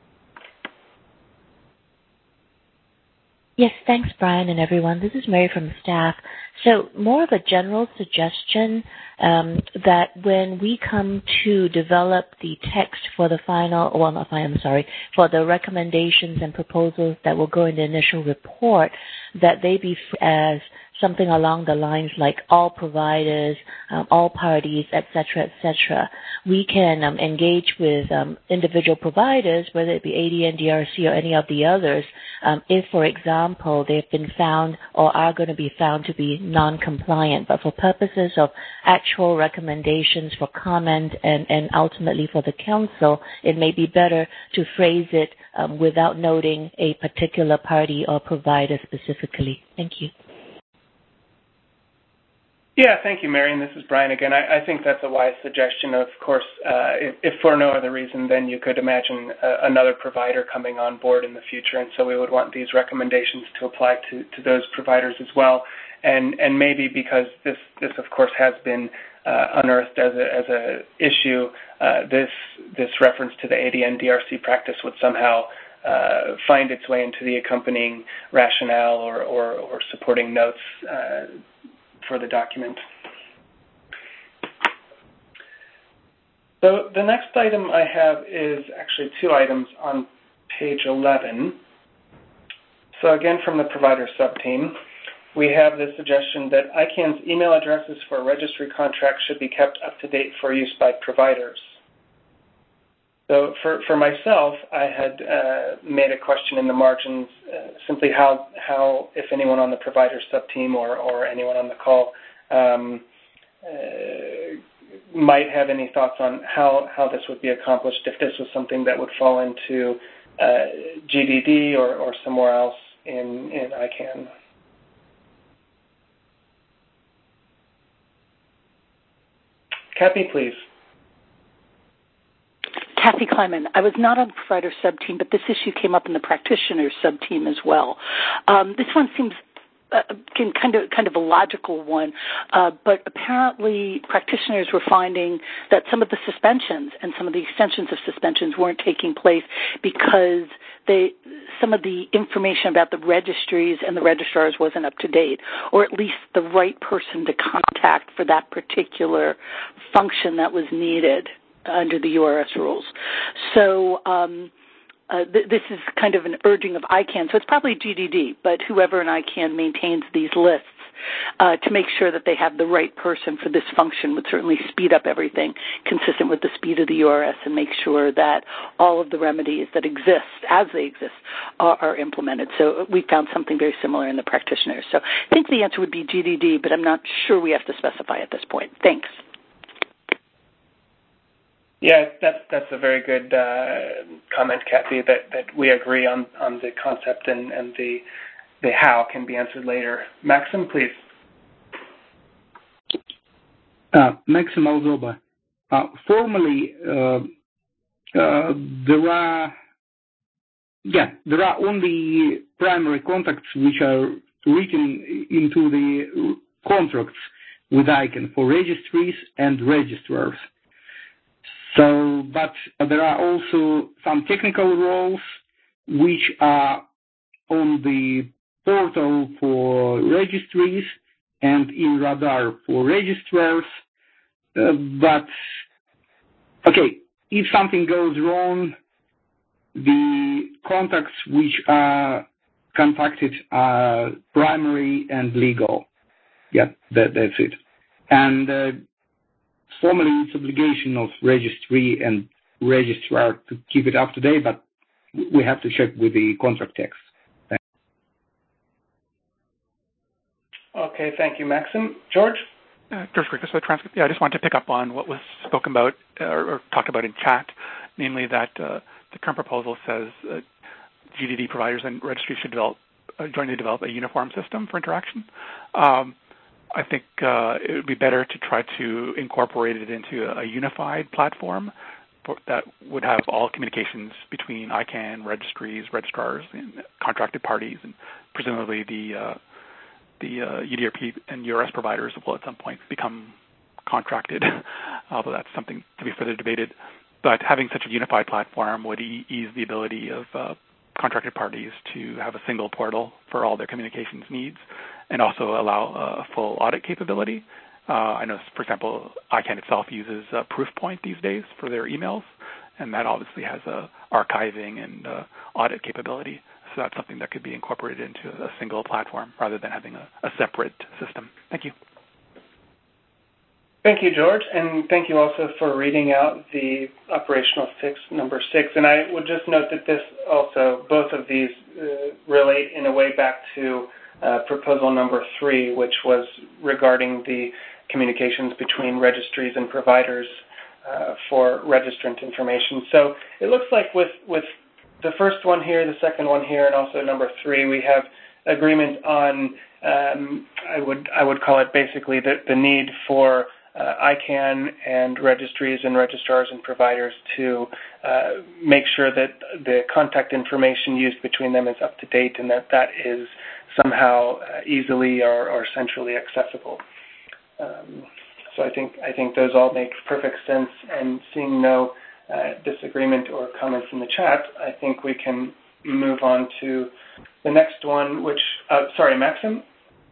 Yes, thanks, Brian and everyone. This is Mary from staff. So more of a general suggestion um, that when we come to develop the text for the final, well, not final, I'm sorry, for the recommendations and proposals that will go in the initial report, that they be as something along the lines like all providers, um, all parties, et cetera, et cetera. We can um, engage with um, individual providers, whether it be A D N D R C or any of the others, um, if, for example, they've been found or are going to be found to be non-compliant. But for purposes of actual recommendations for comment and, and ultimately for the council, it may be better to phrase it um, without noting a particular party or provider specifically. Thank you. Yeah, thank you, Mary. And this is Brian again. I, I think that's a wise suggestion. Of course, uh, if, if for no other reason, then you could imagine uh, another provider coming on board in the future, and so we would want these recommendations to apply to, to those providers as well. And and maybe because this, this of course, has been uh, unearthed as a as a issue, uh, this this reference to the A D N D R C practice would somehow uh, find its way into the accompanying rationale or, or, or supporting notes uh, for the document. So the next item I have is actually two items on page eleven. So again, from the provider subteam, we have the suggestion that I CAN's email addresses for registry contracts should be kept up to date for use by providers. So for, for myself, I had uh, made a question in the margins, uh, simply how, how, if anyone on the provider subteam or, or anyone on the call um, uh, might have any thoughts on how, how this would be accomplished, if this was something that would fall into uh, G D D or, or somewhere else in, in I CAN. Kathy, please. Kathy Kleiman. I was not on the provider sub-team, but this issue came up in the practitioner sub-team as well. Um, this one seems uh, kind of kind of a logical one, uh, but apparently practitioners were finding that some of the suspensions and some of the extensions of suspensions weren't taking place because they some of the information about the registries and the registrars wasn't up to date, or at least the right person to contact for that particular function that was needed under the U R S rules. So um, uh, th- this is kind of an urging of I CAN. So it's probably G D D, but whoever in I CAN maintains these lists uh, to make sure that they have the right person for this function would certainly speed up everything consistent with the speed of the U R S and make sure that all of the remedies that exist as they exist are, are implemented. So we found something very similar in the practitioners. So I think the answer would be G D D, but I'm not sure we have to specify at this point. Thanks. Yeah, that's that's a very good uh, comment, Kathy. That, that we agree on, on the concept and, and the the how can be answered later. Maxim, please. Uh, Maxim Alzoba. Uh, formally, uh, uh, there are yeah there are only primary contacts which are written into the contracts with I CAN for registries and registrars. So, but there are also some technical roles which are on the portal for registries and in Radar for registrars. Uh, but, okay, if something goes wrong, the contacts which are contacted are primary and legal. Yeah, that, that's it. And uh, formally, it's obligation of registry and registrar to keep it up to date, but we have to check with the contract text. Thanks. Okay, thank you, Maxim. George? Uh, George Griffiths, the transcript. Yeah, I just wanted to pick up on what was spoken about uh, or talked about in chat, namely that uh, the current proposal says uh, G D D providers and registries should develop uh, jointly develop a uniform system for interaction. Um, I think uh, it would be better to try to incorporate it into a, a unified platform for, that would have all communications between I CANN, registries, registrars, and contracted parties, and presumably the uh, the uh, U D R P and U R S providers will at some point become contracted, although that's something to be further debated. But having such a unified platform would e- ease the ability of uh, contracted parties to have a single portal for all their communications needs, and also allow a full audit capability. Uh, I know, for example, I CANN itself uses uh, Proofpoint these days for their emails, and that obviously has a archiving and uh, audit capability. So that's something that could be incorporated into a single platform rather than having a, a separate system. Thank you. Thank you, George, and thank you also for reading out the operational fix number six. And I would just note that this also, both of these uh, relate in a way back to uh, proposal number three, which was regarding the communications between registries and providers uh, for registrant information. So it looks like with, with the first one here, the second one here, and also number three, we have agreement on, um, I would I would call it basically the, the need for uh, I CANN and registries and registrars and providers to uh, make sure that the contact information used between them is up to date and that that is somehow uh, easily or, or centrally accessible. Um, so I think I think those all make perfect sense, and seeing no uh, disagreement or comments in the chat, I think we can move on to the next one, which, uh, sorry, Maxim?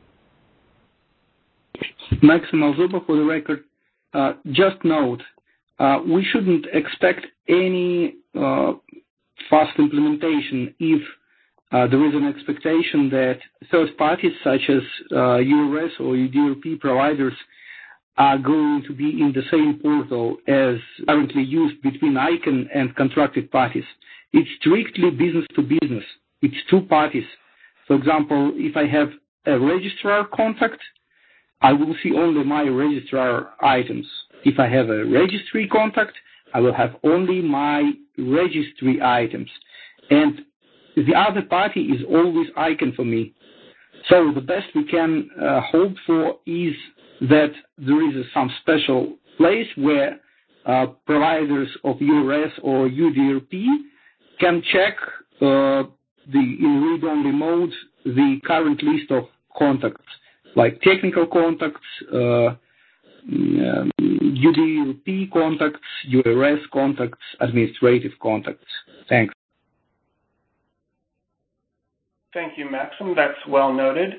Maxim Alzuba, for the record. Uh, just note, uh, we shouldn't expect any uh, fast implementation if uh, there is an expectation that third parties such as uh, U R S or U D R P providers are going to be in the same portal as currently used between I CANN and contracted parties. It's strictly business to business. It's two parties. For example, if I have a registrar contact, I will see only my registrar items. If I have a registry contact, I will have only my registry items. And the other party is always I CANN for me. So the best we can uh, hope for is that there is some special place where uh, providers of U R S or U D R P can check uh, the in read-only mode the current list of contacts, like technical contacts, uh, um, U D R P contacts, U R S contacts, administrative contacts. Thanks. Thank you, Maxim. That's well noted.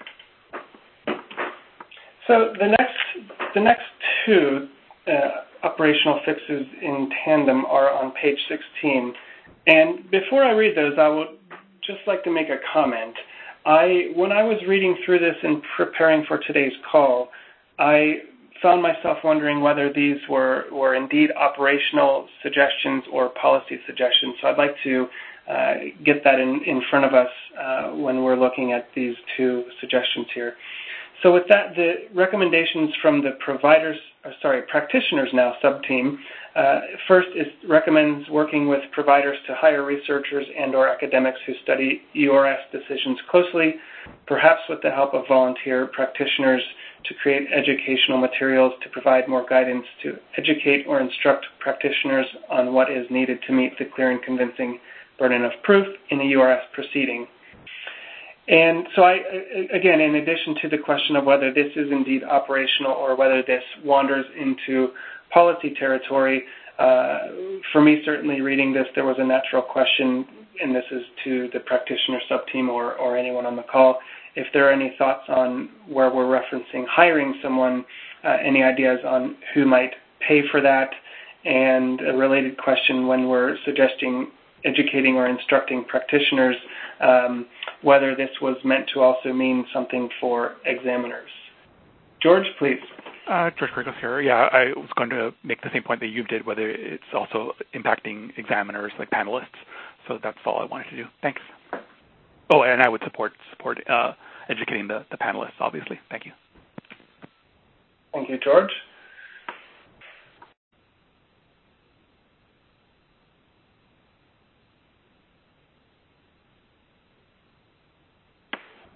So the next, the next two uh, operational fixes in tandem are on page sixteen. And before I read those, I would just like to make a comment. I, when I was reading through this and preparing for today's call, I found myself wondering whether these were, were indeed operational suggestions or policy suggestions. So I'd like to uh, get that in, in front of us uh, when we're looking at these two suggestions here. So with that, the recommendations from the providers, or sorry, practitioners now sub-team, uh, first is recommends working with providers to hire researchers and or academics who study U R S decisions closely, perhaps with the help of volunteer practitioners, to create educational materials to provide more guidance to educate or instruct practitioners on what is needed to meet the clear and convincing burden of proof in a U R S proceeding. And so I, again, in addition to the question of whether this is indeed operational or whether this wanders into policy territory, uh, for me, certainly reading this, there was a natural question, and this is to the practitioner sub-team or, or anyone on the call, if there are any thoughts on where we're referencing hiring someone, uh, any ideas on who might pay for that, and a related question when we're suggesting educating or instructing practitioners, um, whether this was meant to also mean something for examiners. George, please. Uh, George Krikos here. Yeah, I was going to make the same point that you did, whether it's also impacting examiners like panelists. So that's all I wanted to do. Thanks. Oh, and I would support support uh, educating the, the panelists, obviously. Thank you. Thank you, George.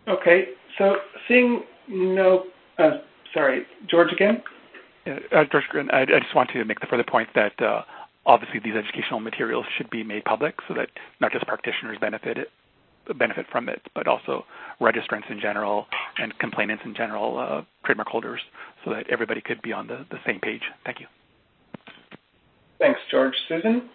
Okay, so seeing no, uh, sorry, George again? Uh, George, I, I just want to make the further point that uh, obviously these educational materials should be made public so that not just practitioners benefit it, benefit from it, but also registrants in general and complainants in general, uh, trademark holders, so that everybody could be on the, the same page. Thank you. Thanks, George. Susan?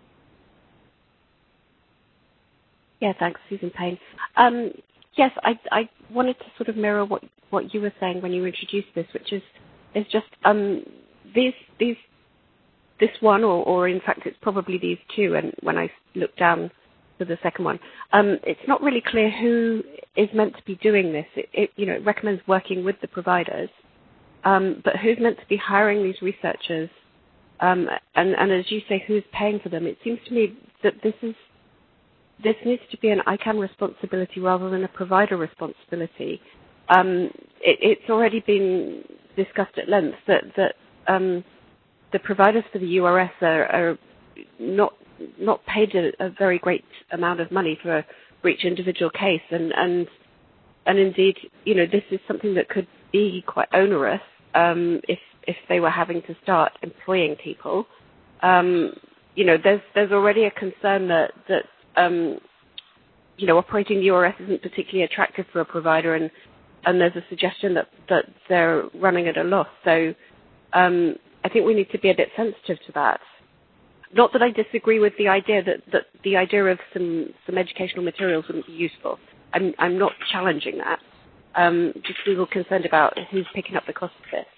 Yeah, thanks, Susan Payne. Um, yes, I, I wanted to sort of mirror what, what you were saying when you introduced this, which is is just um, these these this one, or, or in fact it's probably these two. And when I look down to the second one, um, it's not really clear who is meant to be doing this. It, it you know it recommends working with the providers, um, but who's meant to be hiring these researchers? Um, and, and as you say, who's paying for them? It seems to me that this is this needs to be an I CAN responsibility rather than a provider responsibility. Um, it, it's already been discussed at length that, that um, the providers for the U R S are, are not not paid a, a very great amount of money for, for each individual case, and, and and indeed, you know, this is something that could be quite onerous um, if if they were having to start employing people. Um, you know, there's there's already a concern that that um, you know operating the U R S isn't particularly attractive for a provider, and and there's a suggestion that, that they're running at a loss. So um, I think we need to be a bit sensitive to that. Not that I disagree with the idea that, that the idea of some, some educational materials wouldn't be useful. I'm, I'm not challenging that. Um, just a little concerned about who's picking up the cost of this.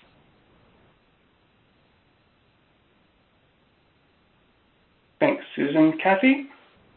Thanks, Susan. Kathy?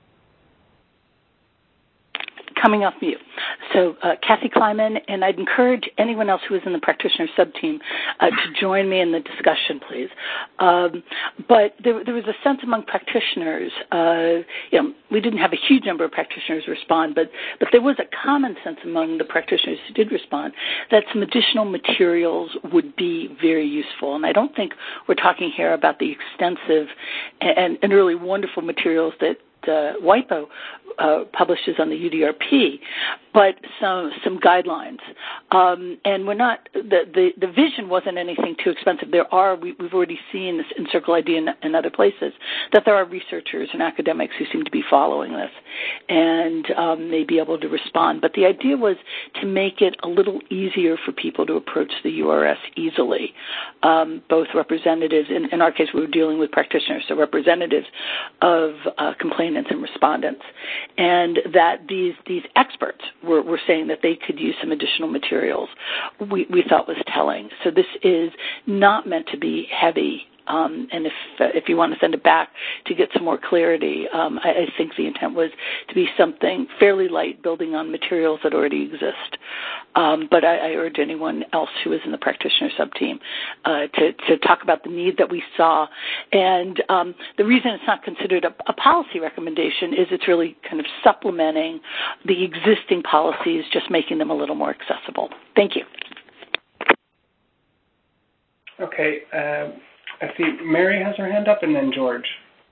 Coming off mute. So uh, Kathy Kleiman, and I'd encourage anyone else who is in the practitioner subteam uh, to join me in the discussion, please. Um, but there, there was a sense among practitioners, uh, you know, we didn't have a huge number of practitioners respond, but, but there was a common sense among the practitioners who did respond that some additional materials would be very useful. And I don't think we're talking here about the extensive and, and really wonderful materials that Uh, WIPO uh, publishes on the U D R P, but some some guidelines. Um, and we're not the, the the vision wasn't anything too expensive. There are we, we've already seen this in Circle I D and, and other places that there are researchers and academics who seem to be following this and um, may be able to respond. But the idea was to make it a little easier for people to approach the U R S easily. Um, both representatives, in, in our case, we were dealing with practitioners, so representatives of uh, complainants and respondents, and that these these experts were, were saying that they could use some additional materials we, we thought was telling. So this is not meant to be heavy, um, and if uh, if you want to send it back to get some more clarity, um, I, I think the intent was to be something fairly light, building on materials that already exist. Um, but I, I urge anyone else who is in the practitioner subteam uh, to, to talk about the need that we saw. And um, the reason it's not considered a, a policy recommendation is it's really kind of supplementing the existing policies, just making them a little more accessible. Thank you. Okay. Uh, I see Mary has her hand up, and then George.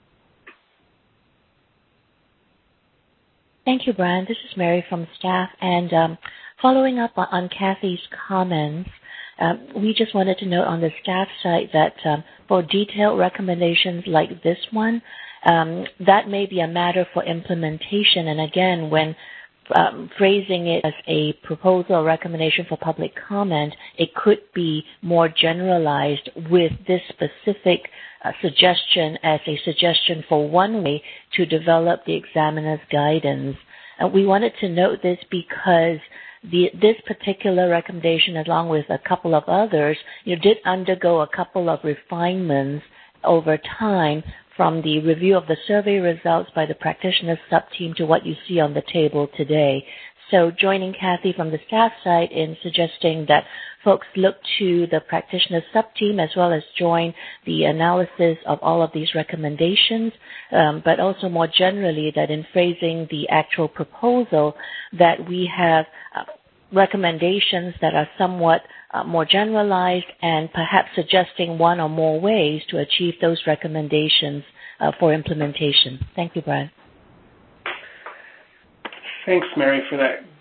Thank you, Brian. This is Mary from staff, and um, following up on, on Kathy's comments, um, we just wanted to note on the staff site that um, for detailed recommendations like this one, um, that may be a matter for implementation. And again, when um, phrasing it as a proposal or recommendation for public comment, it could be more generalized with this specific uh, suggestion as a suggestion for one way to develop the examiner's guidance. Uh, we wanted to note this because The, this particular recommendation, along with a couple of others, you know, did undergo a couple of refinements over time from the review of the survey results by the practitioner sub-team to what you see on the table today. So joining Kathy from the staff side in suggesting that folks look to the practitioner sub-team as well as join the analysis of all of these recommendations, um, but also more generally that in phrasing the actual proposal that we have uh, recommendations that are somewhat uh, more generalized and perhaps suggesting one or more ways to achieve those recommendations uh, for implementation. Thank you, Brian. Thanks, Mary, for that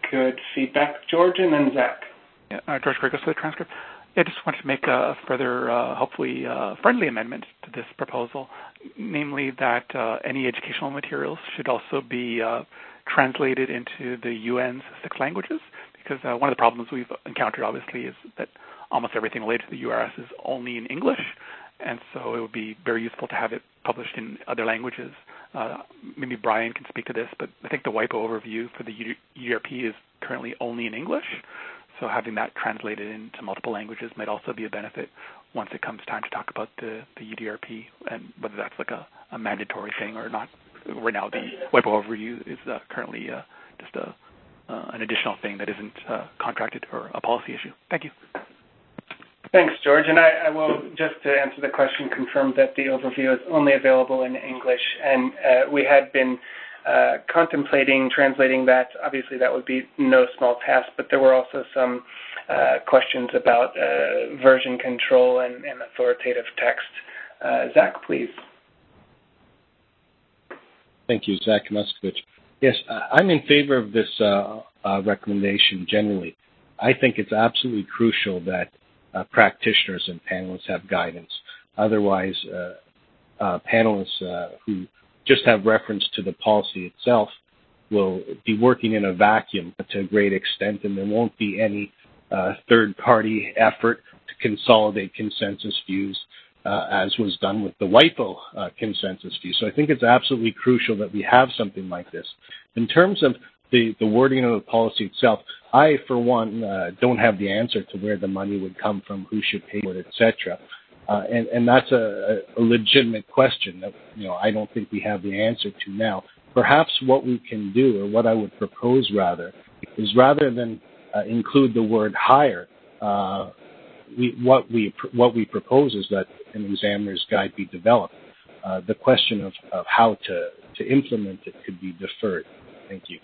good feedback. George and then Zach. Yeah, uh, George Grigos for the transcript. I just wanted to make a further, uh, hopefully uh, friendly amendment to this proposal, namely that uh, any educational materials should also be uh, translated into the U N's six languages, because uh, one of the problems we've encountered, obviously, is that almost everything related to the U R S is only in English, and so it would be very useful to have it published in other languages. Uh, maybe Brian can speak to this, but I think the WIPO overview for the U D R P is currently only in English. So having that translated into multiple languages might also be a benefit once it comes time to talk about the, the U D R P and whether that's like a, a mandatory thing or not. Right now, the WIPO overview is uh, currently uh, just a, uh, an additional thing that isn't uh, contracted or a policy issue. Thank you. Thanks, George. And I, I will, just to answer the question, confirm that the overview is only available in English. And uh, we had been Uh, contemplating translating that. Obviously, that would be no small task, but there were also some uh, questions about uh, version control and, and authoritative text. Uh, Zach, please. Thank you, Zach Muscovich. Yes, I'm in favor of this uh, uh, recommendation generally. I think it's absolutely crucial that uh, practitioners and panelists have guidance. Otherwise, uh, uh, panelists uh, who just have reference to the policy itself will be working in a vacuum to a great extent, and there won't be any uh, third-party effort to consolidate consensus views uh, as was done with the WIPO uh, consensus view. So I think it's absolutely crucial that we have something like this. In terms of the, the wording of the policy itself, I, for one, uh, don't have the answer to where the money would come from, who should pay for it, et cetera. Uh, and, and that's a, a legitimate question that, you know, I don't think we have the answer to now. Perhaps what we can do, or what I would propose rather, is rather than uh, include the word hire, uh, we, what we what we propose is that an examiner's guide be developed. Uh, the question of, of how to, to implement it could be deferred. Thank you.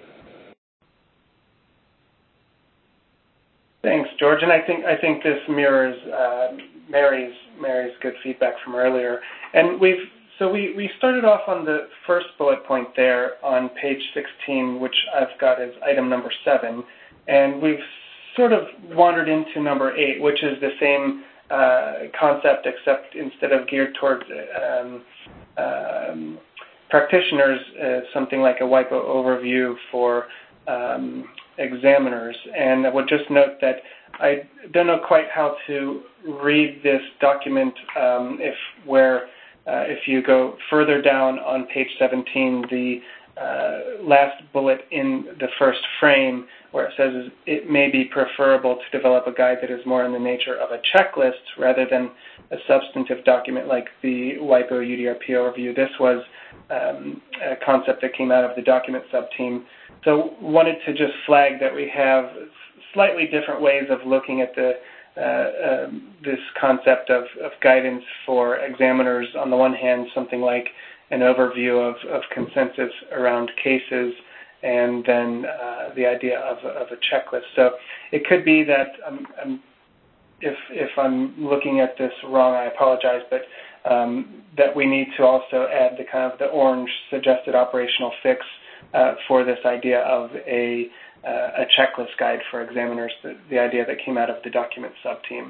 Thanks, George. And I think I think this mirrors uh, Mary's Mary's good feedback from earlier. And we've so we, we started off on the first bullet point there on page sixteen, which I've got as item number seven, and we've sort of wandered into number eight, which is the same uh, concept, except instead of geared towards um, um, practitioners, uh, something like a WIPO overview for um, examiners. And I would just note that I don't know quite how to read this document um, if where uh, if you go further down on page seventeen, the uh, last bullet in the first frame where it says it may be preferable to develop a guide that is more in the nature of a checklist rather than a substantive document like the WIPO U D R P overview. This was um, a concept that came out of the document subteam. So wanted to just flag that we have slightly different ways of looking at the uh, uh, this concept of, of guidance for examiners. On the one hand, something like an overview of, of consensus around cases, and then uh, the idea of, of a checklist. So it could be that um, um, if, if I'm looking at this wrong, I apologize, but um, that we need to also add the kind of the orange suggested operational fix uh, for this idea of a Uh, a checklist guide for examiners, the, the idea that came out of the document subteam.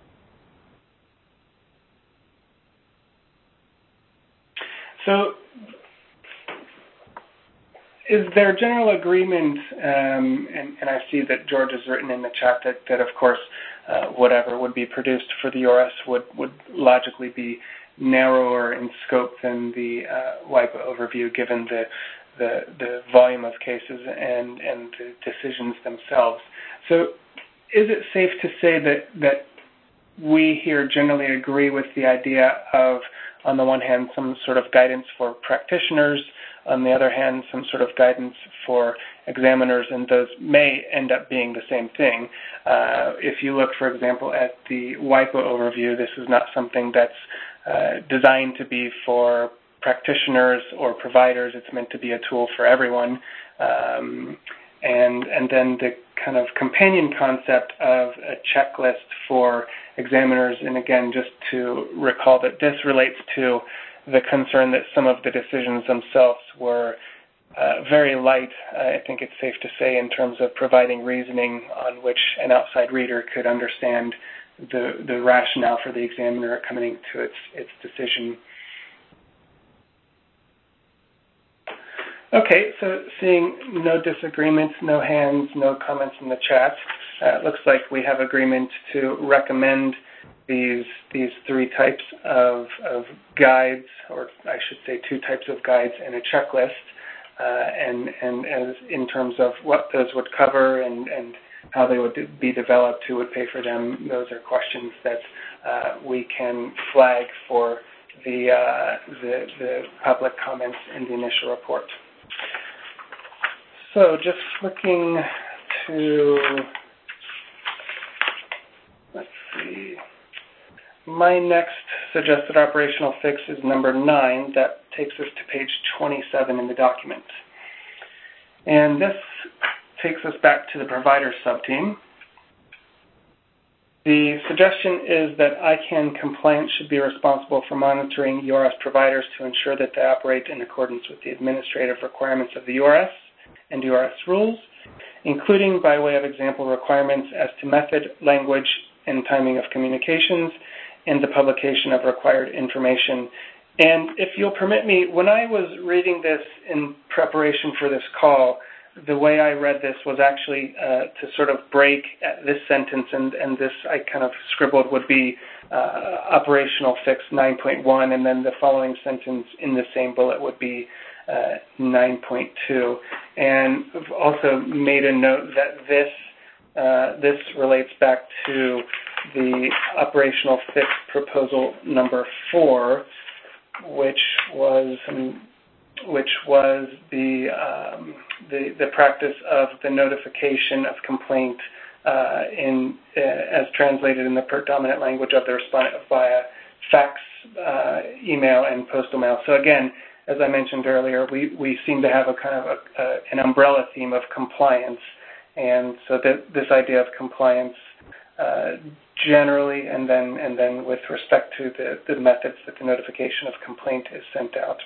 So is there general agreement, um, and, and I see that George has written in the chat that, that of course, uh, whatever would be produced for the U R S would, would logically be narrower in scope than the uh, WIPO overview, given the The, the volume of cases and, and the decisions themselves. So is it safe to say that, that we here generally agree with the idea of, on the one hand, some sort of guidance for practitioners, on the other hand, some sort of guidance for examiners, and those may end up being the same thing? Uh, if you look, for example, at the WIPO overview, this is not something that's uh, designed to be for practitioners or providers. It's meant to be a tool for everyone. Um, and, and then the kind of companion concept of a checklist for examiners. And again, just to recall that this relates to the concern that some of the decisions themselves were uh, very light, I think it's safe to say, in terms of providing reasoning on which an outside reader could understand the, the rationale for the examiner coming to its, its decision. Okay, so seeing no disagreements, no hands, no comments in the chat, uh, it looks like we have agreement to recommend these these three types of, of guides, or I should say two types of guides and a checklist, uh, and, and as in terms of what those would cover and, and how they would be developed, who would pay for them. Those are questions that uh, we can flag for the, uh, the, the public comments in the initial report. So just looking to, let's see, my next suggested operational fix is number nine. That takes us to page twenty-seven in the document. And this takes us back to the provider subteam. The suggestion is that I CAN compliance should be responsible for monitoring U R S providers to ensure that they operate in accordance with the administrative requirements of the U R S and U R S rules, including by way of example requirements as to method, language, and timing of communications, and the publication of required information. And if you'll permit me, when I was reading this in preparation for this call, the way I read this was actually uh, to sort of break at this sentence, and, and this I kind of scribbled would be uh, operational fix nine point one, and then the following sentence in the same bullet would be uh, nine point two. And I've also made a note that this uh, this relates back to the operational fix proposal number four, which was um, which was the, um, the the practice of the notification of complaint uh, in uh, as translated in the predominant language of the respondent via fax, uh, email, and postal mail. So again, as I mentioned earlier, we, we seem to have a kind of a, uh, an umbrella theme of compliance, and so that this idea of compliance uh, generally, and then and then with respect to the, the methods that the notification of complaint is sent out.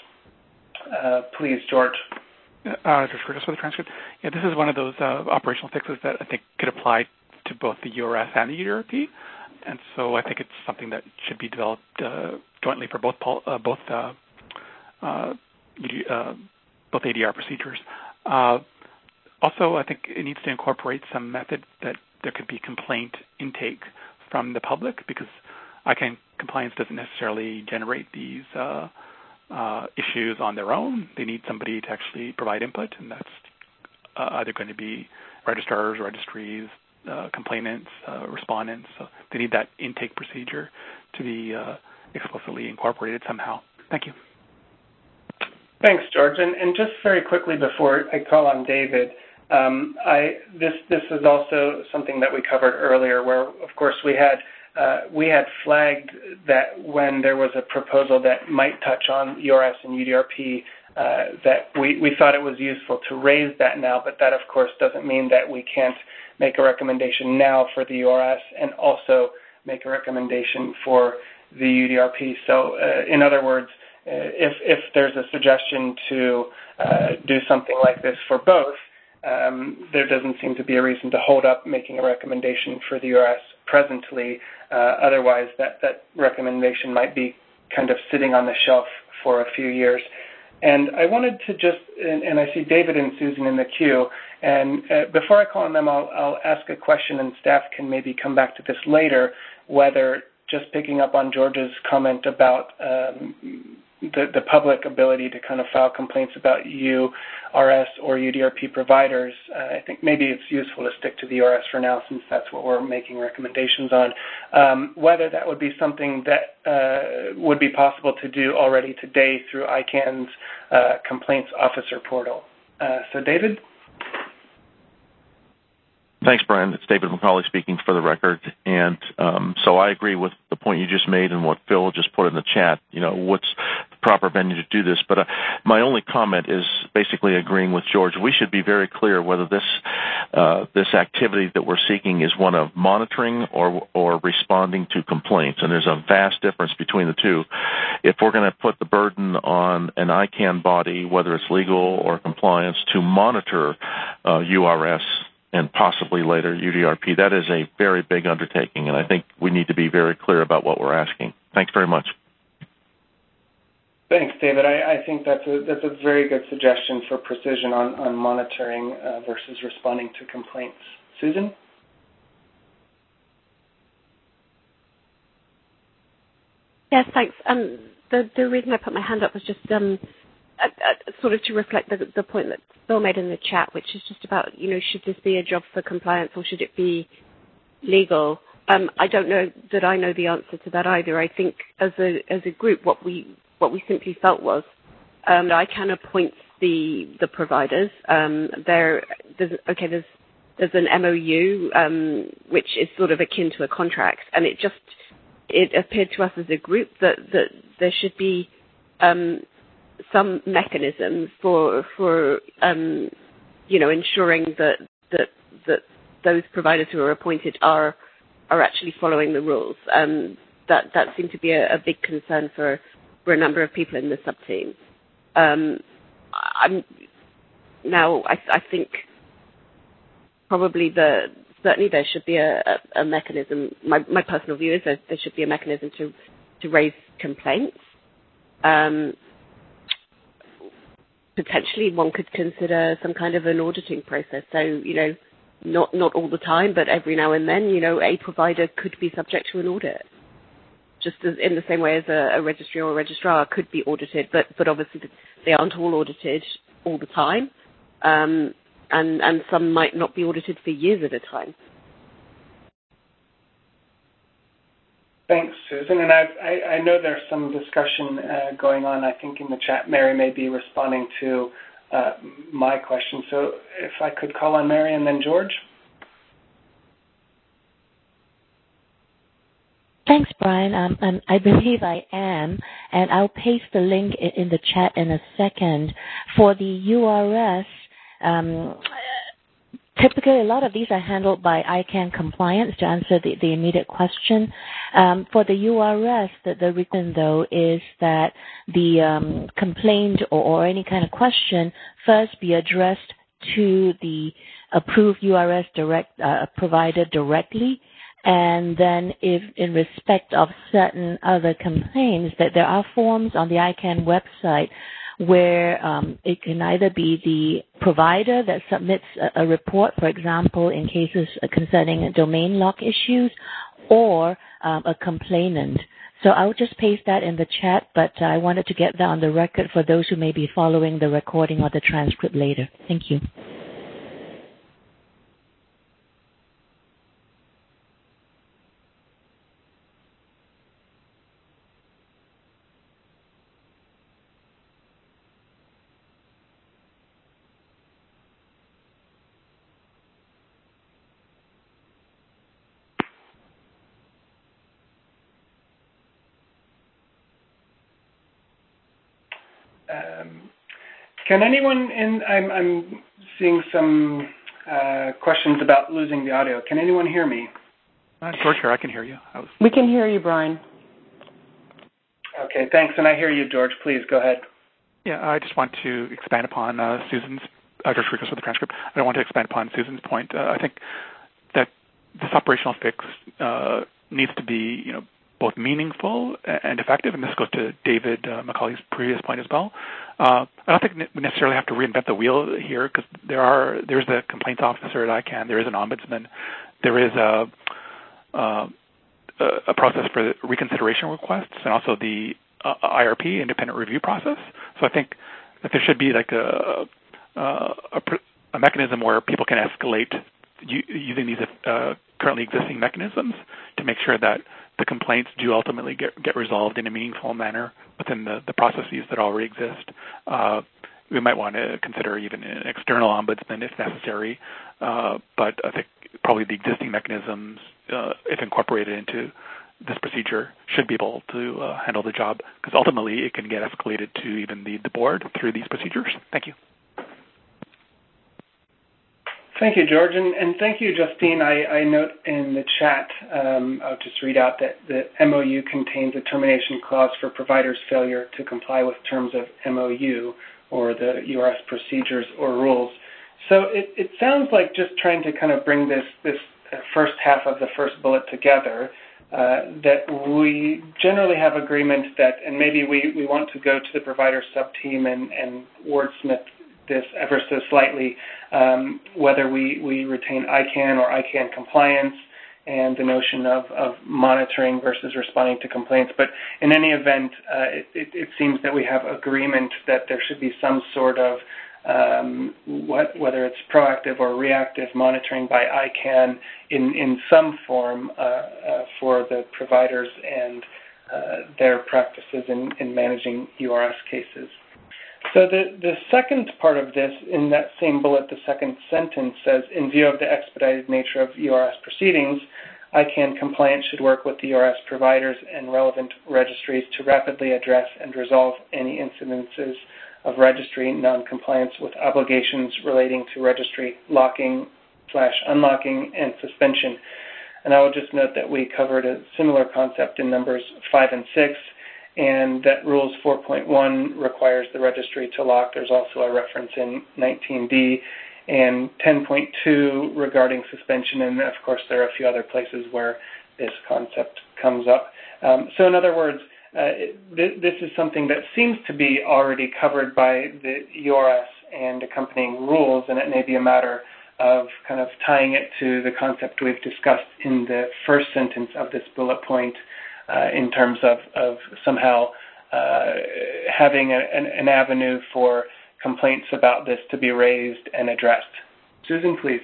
Uh, please, George. Uh, just for the transcript. Yeah, this is one of those uh, operational fixes that I think could apply to both the U R S and the U D R P, and so I think it's something that should be developed uh, jointly for both uh, both uh, uh, uh, both A D R procedures. Uh, also, I think it needs to incorporate some method that there could be complaint intake from the public, because I CAN compliance doesn't necessarily generate these uh, uh, issues on their own. They need somebody to actually provide input, and that's uh, either going to be registrars, registries, uh, complainants, uh, respondents. So they need that intake procedure to be uh, explicitly incorporated somehow. Thank you. Thanks, George. And, and just very quickly before I call on David, um, I, this this is also something that we covered earlier, where of course we had uh, we had flagged that when there was a proposal that might touch on U R S and U D R P, uh, that we, we thought it was useful to raise that now, but that of course doesn't mean that we can't make a recommendation now for the U R S and also make a recommendation for the U D R P. So uh, in other words, uh, if, if there's a suggestion to uh, do something like this for both, um, there doesn't seem to be a reason to hold up making a recommendation for the U R S presently. Uh, otherwise, that, that recommendation might be kind of sitting on the shelf for a few years. And I wanted to just, and, and I see David and Susan in the queue, and uh, before I call on them, I'll, I'll ask a question, and staff can maybe come back to this later, whether just picking up on George's comment about um, the, the public ability to kind of file complaints about U R S or U D R P providers, uh, I think maybe it's useful to stick to the U R S for now, since that's what we're making recommendations on, um, whether that would be something that uh, would be possible to do already today through I CAN's uh, complaints officer portal. Uh, so David? Thanks, Brian. It's David McCauley speaking for the record. And um, so I agree with the point you just made and what Phil just put in the chat. You know, what's proper venue to do this. But uh, my only comment is basically agreeing with George. We should be very clear whether this uh, this activity that we're seeking is one of monitoring or or responding to complaints, and there's a vast difference between the two. If we're going to put the burden on an I CANN body, whether it's legal or compliance, to monitor uh, U R S and possibly later U D R P, that is a very big undertaking, and I think we need to be very clear about what we're asking. Thanks very much. Thanks, David. I, I think that's a that's a very good suggestion for precision on, on monitoring uh, versus responding to complaints. Susan? Yes, thanks. Um, the, the reason I put my hand up was just um, uh, uh, sort of to reflect the, the point that Bill made in the chat, which is just about, you know, should this be a job for compliance or should it be legal? Um, I don't know that I know the answer to that either. I think as a as a group, what we what we simply felt was um, that I CANN appoints the the providers. Um, there, there's okay, there's there's an M O U um, which is sort of akin to a contract, and it just it appeared to us as a group that, that there should be um, some mechanism for for um, you know ensuring that that that those providers who are appointed are are actually following the rules. Um, that that seemed to be a, a big concern for, for a number of people in the sub-team. Um, I'm, now, I, I think probably the certainly there should be a, a, a mechanism. My, my personal view is that there should be a mechanism to, to raise complaints. Um, potentially, one could consider some kind of an auditing process. So, you know, Not not all the time, but every now and then, you know, a provider could be subject to an audit, just as in the same way as a, a registry or a registrar could be audited, but but obviously they aren't all audited all the time, um, and and some might not be audited for years at a time. Thanks, Susan. And I've, I I know there's some discussion uh, going on. I think in the chat, Mary may be responding to Uh, my question. So if I could call on Mary and then George. Thanks, Brian. Um, um, I believe I am, and I'll paste the link in, in the chat in a second. For the U R S, um, typically a lot of these are handled by I CANN compliance to answer the, the immediate question. Um, for the U R S, the, the reason, though, is that the um, complaint or, or any kind of question first be addressed to the approved U R S direct uh, provider directly, and then if in respect of certain other complaints, that there are forms on the I CANN website where um, it can either be the provider that submits a, a report, for example, in cases concerning domain lock issues, or um, a complainant. So I'll just paste that in the chat, but I wanted to get that on the record for those who may be following the recording or the transcript later. Thank you. Um, can anyone in, I'm, I'm seeing some uh, questions about losing the audio. Can anyone hear me? Uh, George here, I can hear you. I was... We can hear you, Brian. Okay, thanks. And I hear you, George. Please go ahead. Yeah, I just want to expand upon uh, Susan's, uh, George Ricos for the transcript. I don't want to expand upon Susan's point. Uh, I think that this operational fix uh, needs to be, you know, both meaningful and effective, and this goes to David uh, McCauley's previous point as well. Uh, I don't think we necessarily have to reinvent the wheel here, because there are there's the complaints officer at I CANN, there is an ombudsman, there is a uh, a process for reconsideration requests, and also the uh, I R P, independent review process. So I think that there should be like a a, a mechanism where people can escalate using these uh, currently existing mechanisms to make sure that the complaints do ultimately get, get resolved in a meaningful manner within the, the processes that already exist. Uh, we might want to consider even an external ombudsman if necessary, uh, but I think probably the existing mechanisms, uh, if incorporated into this procedure should be able to uh, handle the job, because ultimately it can get escalated to even the, the board through these procedures. Thank you. Thank you, George, and, and thank you, Justine. I, I note in the chat, um, I'll just read out that the M O U contains a termination clause for providers' failure to comply with terms of M O U or the U R S procedures or rules. So it, it sounds like, just trying to kind of bring this, this first half of the first bullet together, uh, that we generally have agreement that, and maybe we, we want to go to the provider sub-team and, and wordsmith this ever so slightly, um, whether we, we retain I CAN or I CAN compliance and the notion of, of monitoring versus responding to complaints. But in any event, uh, it, it, it seems that we have agreement that there should be some sort of, um, what, whether it's proactive or reactive monitoring by I CAN in, in some form uh, uh, for the providers and uh, their practices in, in managing U R S cases. So the, the second part of this, in that same bullet, the second sentence says, in view of the expedited nature of U R S proceedings, I CAN compliance should work with the U R S providers and relevant registries to rapidly address and resolve any incidences of registry noncompliance with obligations relating to registry locking slash unlocking and suspension. And I will just note that we covered a similar concept in numbers five and six, and that Rules four point one requires the registry to lock. There's also a reference in nineteen D, and ten point two regarding suspension, and of course there are a few other places where this concept comes up. Um, so in other words, uh, th this is something that seems to be already covered by the U R S and accompanying rules, and it may be a matter of kind of tying it to the concept we've discussed in the first sentence of this bullet point, Uh, in terms of, of somehow uh, having a, an, an avenue for complaints about this to be raised and addressed. Susan, please.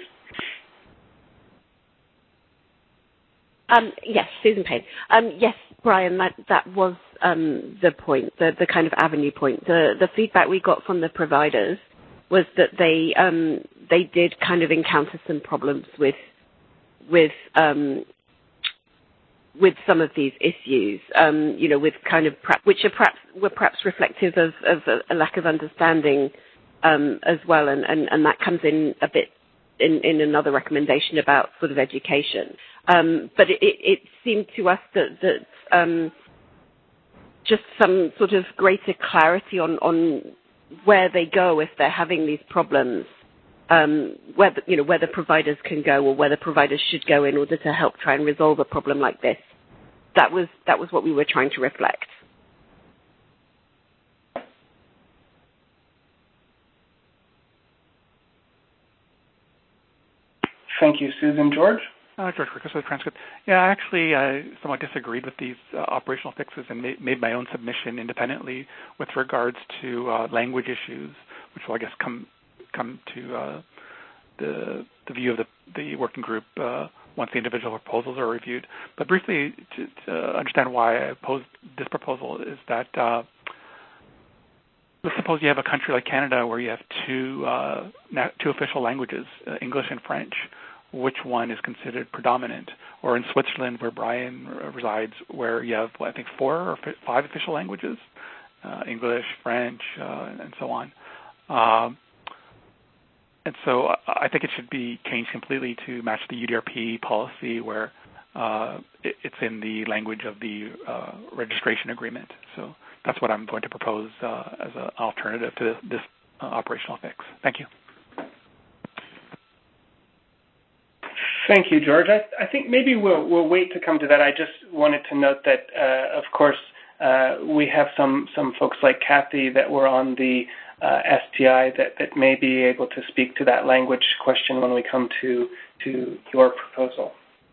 Um, yes, Susan Payne. Um, yes, Brian, that, that was um, the point, the, the kind of avenue point. The, the feedback we got from the providers was that they um, they did kind of encounter some problems with with um, with some of these issues, um, you know, with kind of, which are perhaps, were perhaps reflective of, of a, a lack of understanding um, as well, and, and, and that comes in a bit in, in another recommendation about sort of education. Um, but it, it, it seemed to us that, that um, just some sort of greater clarity on, on where they go if they're having these problems, Um, whether, you know, whether providers can go or whether providers should go in order to help try and resolve a problem like this. That was, that was what we were trying to reflect. Thank you, Susan. George? Uh, George Kirkus with the transcript. Yeah, I actually uh, somewhat disagreed with these uh, operational fixes and made, made my own submission independently with regards to uh, language issues, which will, I guess, come come to uh, the, the view of the, the working group uh, once the individual proposals are reviewed. But briefly, to, to understand why I opposed this proposal is that uh, let's suppose you have a country like Canada where you have two, uh, two official languages, uh, English and French. Which one is considered predominant? Or in Switzerland, where Brian resides, where you have, I think, four or five official languages, uh, English, French, uh, and so on. Um, And so I think it should be changed completely to match the U D R P policy where uh, it, it's in the language of the uh, registration agreement. So that's what I'm going to propose uh, as an alternative to this, this uh, operational fix. Thank you. Thank you, George. I, I think maybe we'll, we'll wait to come to that. I just wanted to note that, uh, of course, uh, we have some, some folks like Kathy that were on the Uh, S T I that, that may be able to speak to that language question when we come to, to your proposal.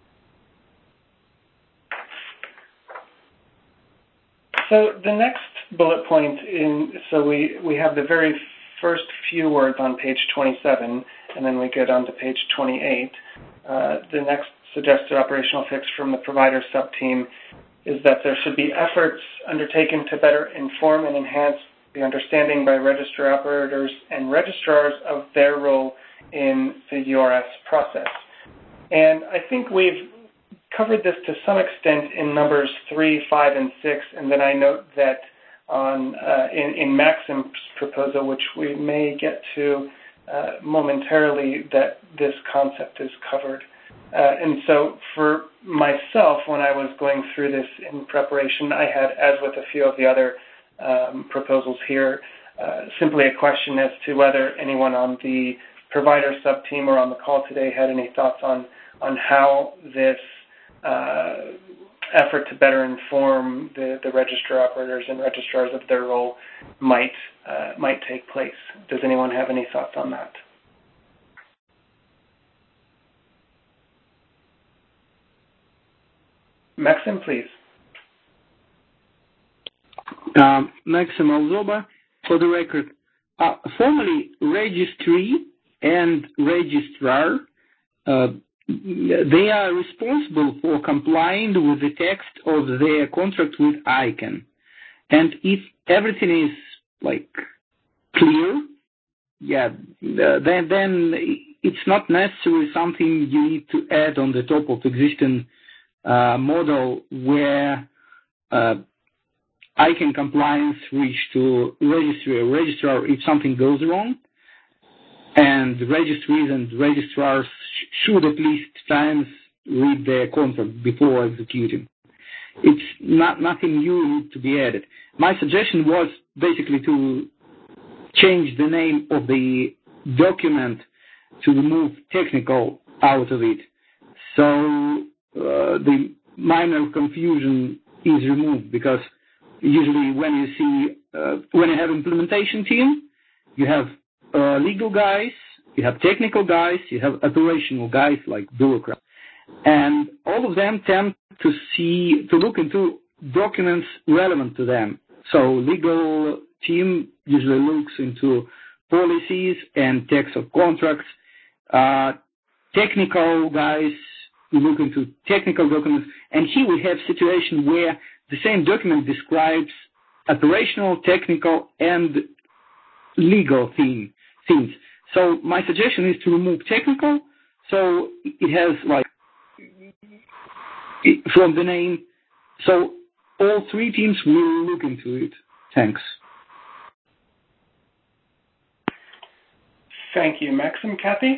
So the next bullet point, in, so we, we have the very first few words on page twenty-seven, and then we get on to page twenty-eight. Uh, the next suggested operational fix from the provider sub-team is that there should be efforts undertaken to better inform and enhance the understanding by registry operators and registrars of their role in the U R S process. And I think we've covered this to some extent in numbers three, five, and six, and then I note that on uh, in, in Maxim's proposal, which we may get to uh, momentarily, that this concept is covered. Uh, and so for myself, when I was going through this in preparation, I had, as with a few of the other um, proposals here, uh, simply a question as to whether anyone on the provider sub-team or on the call today had any thoughts on, on how this uh, effort to better inform the, the register operators and registrars of their role might, uh, might take place. Does anyone have any thoughts on that? Maxim, please. Um, Maxim Alzoba, for the record. Uh, formerly, registry and registrar, uh, they are responsible for complying with the text of their contract with I C A N. And if everything is, like, clear, yeah, uh, then, then it's not necessarily something you need to add on the top of existing Uh, model where uh, I C A N compliance reach to registry or registrar if something goes wrong, and registries and registrars sh- should at least times read their contract before executing. It's not nothing new need to be added. My suggestion was basically to change the name of the document to remove technical out of it. So Uh, the minor confusion is removed, because usually when you see, uh, when you have implementation team, you have uh, legal guys, you have technical guys, you have operational guys like bureaucrats. And all of them tend to see, to look into documents relevant to them. So legal team usually looks into policies and text of contracts. Uh, technical guys we look into technical documents, and here we have a situation where the same document describes operational, technical, and legal theme, themes. So my suggestion is to remove technical, so it has, like, from the name, so all three teams will look into it. Thanks. Thank you. Maxim, Kathy?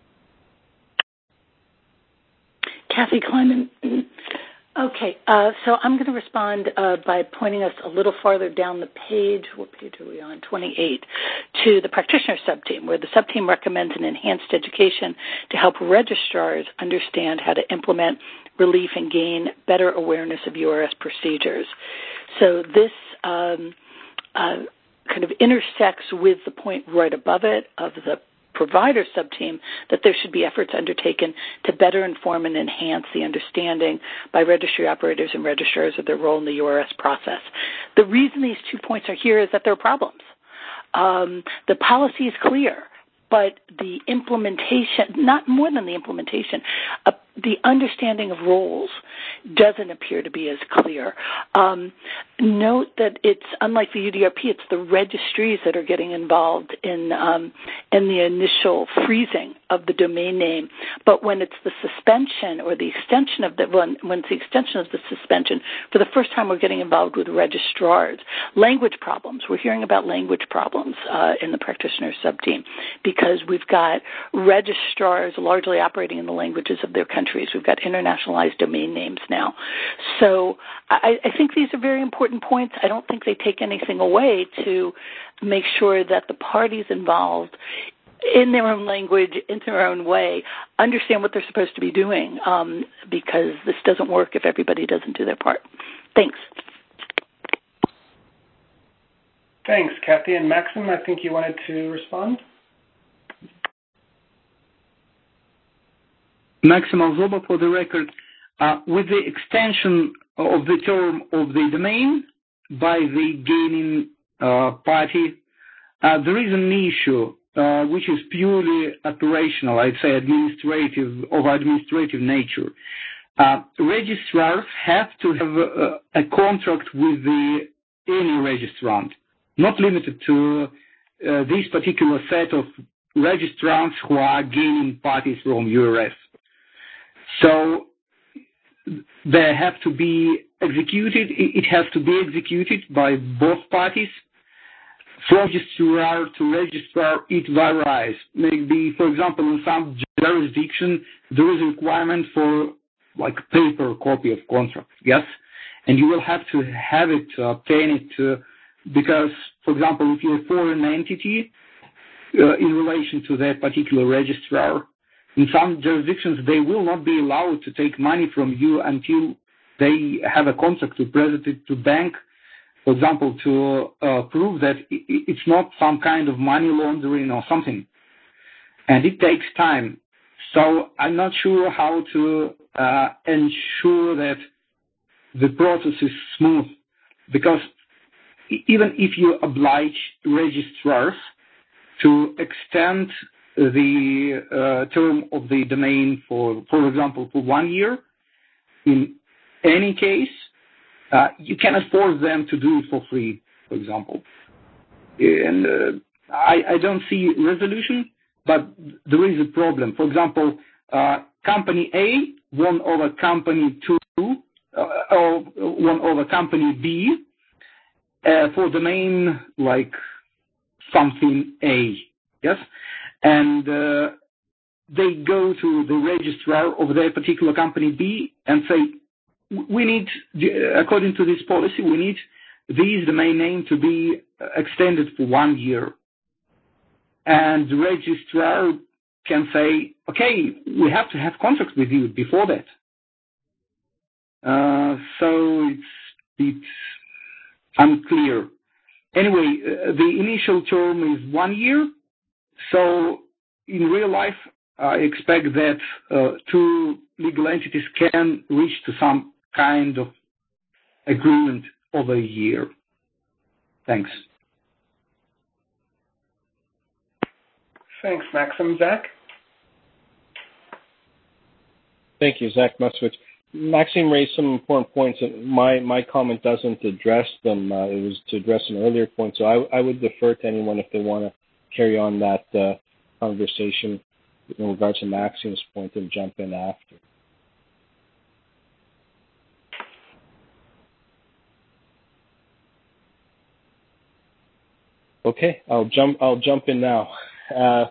Kathy Kleiman. Okay, uh, so I'm going to respond uh, by pointing us a little farther down the page. What page are we on? twenty-eight, to the practitioner subteam, where the subteam recommends an enhanced education to help registrars understand how to implement relief and gain better awareness of U R S procedures. So this um, uh, kind of intersects with the point right above it of the provider subteam, that there should be efforts undertaken to better inform and enhance the understanding by registry operators and registrars of their role in the U R S process. The reason these two points are here is that there are problems. Um, the policy is clear, but the implementation, not more than the implementation, uh, the understanding of roles doesn't appear to be as clear. Um, note that it's, unlike the U D R P, it's the registries that are getting involved in um, in the initial freezing of the domain name. But when it's the suspension or the extension of the, when, when it's the extension of the suspension, for the first time we're getting involved with registrars. Language problems. We're hearing about language problems uh, in the practitioner subteam, because we've got registrars largely operating in the languages of their countries. We've got internationalized domain names now. So I, I think these are very important points. I don't think they take anything away to make sure that the parties involved, in their own language, in their own way, understand what they're supposed to be doing, um, because this doesn't work if everybody doesn't do their part. Thanks. Thanks, Kathy. And Maxim, I think you wanted to respond? Maxim Alzoba, for the record, uh, with the extension of the term of the domain by the gaining uh, party, uh, there is an issue uh, which is purely operational, I'd say administrative, of administrative nature. Uh, registrars have to have a, a contract with the any registrant, not limited to uh, this particular set of registrants who are gaining parties from U R S. So they have to be executed. It has to be executed by both parties. From registrar to registrar, it varies. Maybe, for example, in some jurisdiction, there is a requirement for like a paper copy of contract, yes? And you will have to have it, uh, obtain it, uh, because, for example, if you're a foreign entity uh, in relation to that particular registrar, in some jurisdictions, they will not be allowed to take money from you until they have a contract to present it to bank, for example, to uh, prove that it's not some kind of money laundering or something. And it takes time. So I'm not sure how to uh, ensure that the process is smooth, because even if you oblige registrars to extend the uh, term of the domain for, for example, for one year, in any case, uh, you cannot force them to do it for free, for example. And uh, I, I don't see resolution, but there is a problem. For example, uh, company A won over company two, uh, or won over company B uh, for domain like something A, yes? And uh, they go to the registrar of their particular company B and say, we need, according to this policy, we need this domain name to be extended for one year. And the registrar can say, okay, we have to have contract with you before that. Uh, so it's a bit unclear. Anyway, uh, the initial term is one year. So in real life, I expect that uh, two legal entities can reach to some kind of agreement over a year. Thanks. Thanks, Maxim. Zach? Thank you, Zach Moskowitz. Maxim raised some important points, and my, my comment doesn't address them. Uh, it was to address an earlier point, so I, I would defer to anyone if they want to carry on that uh, conversation in regards to Maxim's point and jump in after. Okay, I'll jump. I'll jump in now. Uh,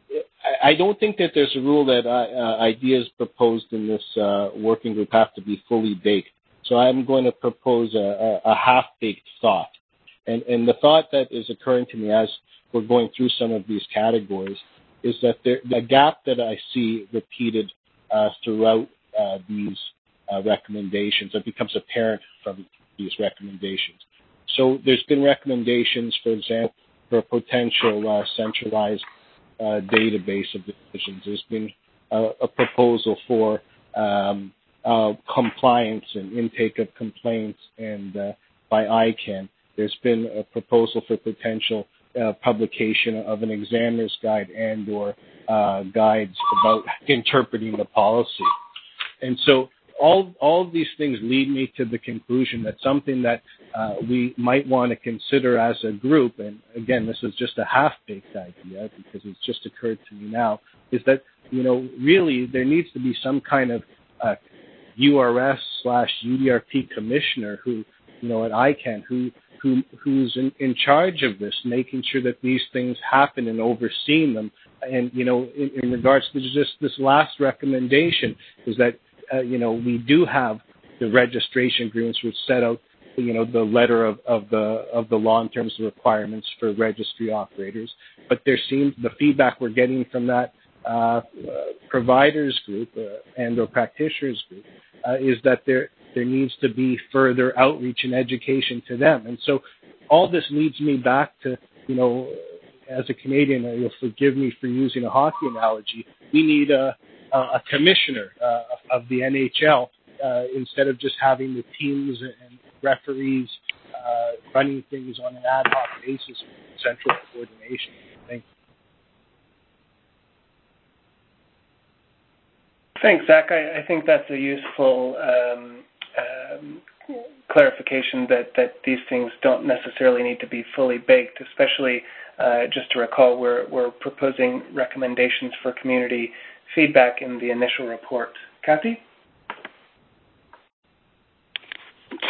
I, I don't think that there's a rule that uh, ideas proposed in this uh, working group have to be fully baked. So I'm going to propose a, a, a half-baked thought, and and the thought that is occurring to me as we're going through some of these categories is that there, the gap that I see repeated uh, throughout uh, these uh, recommendations, that becomes apparent from these recommendations. So there's been recommendations, for example, for a potential uh, centralized uh, database of decisions. There's been uh, a proposal for um, uh, compliance and intake of complaints and uh, by I CANN. There's been a proposal for potential uh, publication of an examiner's guide and or uh, guides about interpreting the policy. And so all all of these things lead me to the conclusion that something that uh, we might want to consider as a group, and again, this is just a half-baked idea because it's just occurred to me now, is that, you know, really there needs to be some kind of uh, U R S slash U D R P commissioner who, you know, at I CANN, who who who's in, in charge of this, making sure that these things happen and overseeing them. And, you know, in, in regards to just this last recommendation is that, uh, you know, we do have the registration agreements which set out, you know, the letter of, of the of the law in terms of requirements for registry operators. But there seems the feedback we're getting from that uh, uh, providers group uh, and or practitioners group uh, is that there there needs to be further outreach and education to them. And so all this leads me back to, you know, as a Canadian, you'll forgive me for using a hockey analogy, we need a, a commissioner uh, of the N H L uh, instead of just having the teams and referees uh, running things on an ad hoc basis with central coordination. Thank you. Thanks, Zach. I, I think that's a useful um, um, clarification that, that these things don't necessarily need to be fully baked, especially uh, just to recall we're, we're proposing recommendations for community feedback in the initial report. Kathy?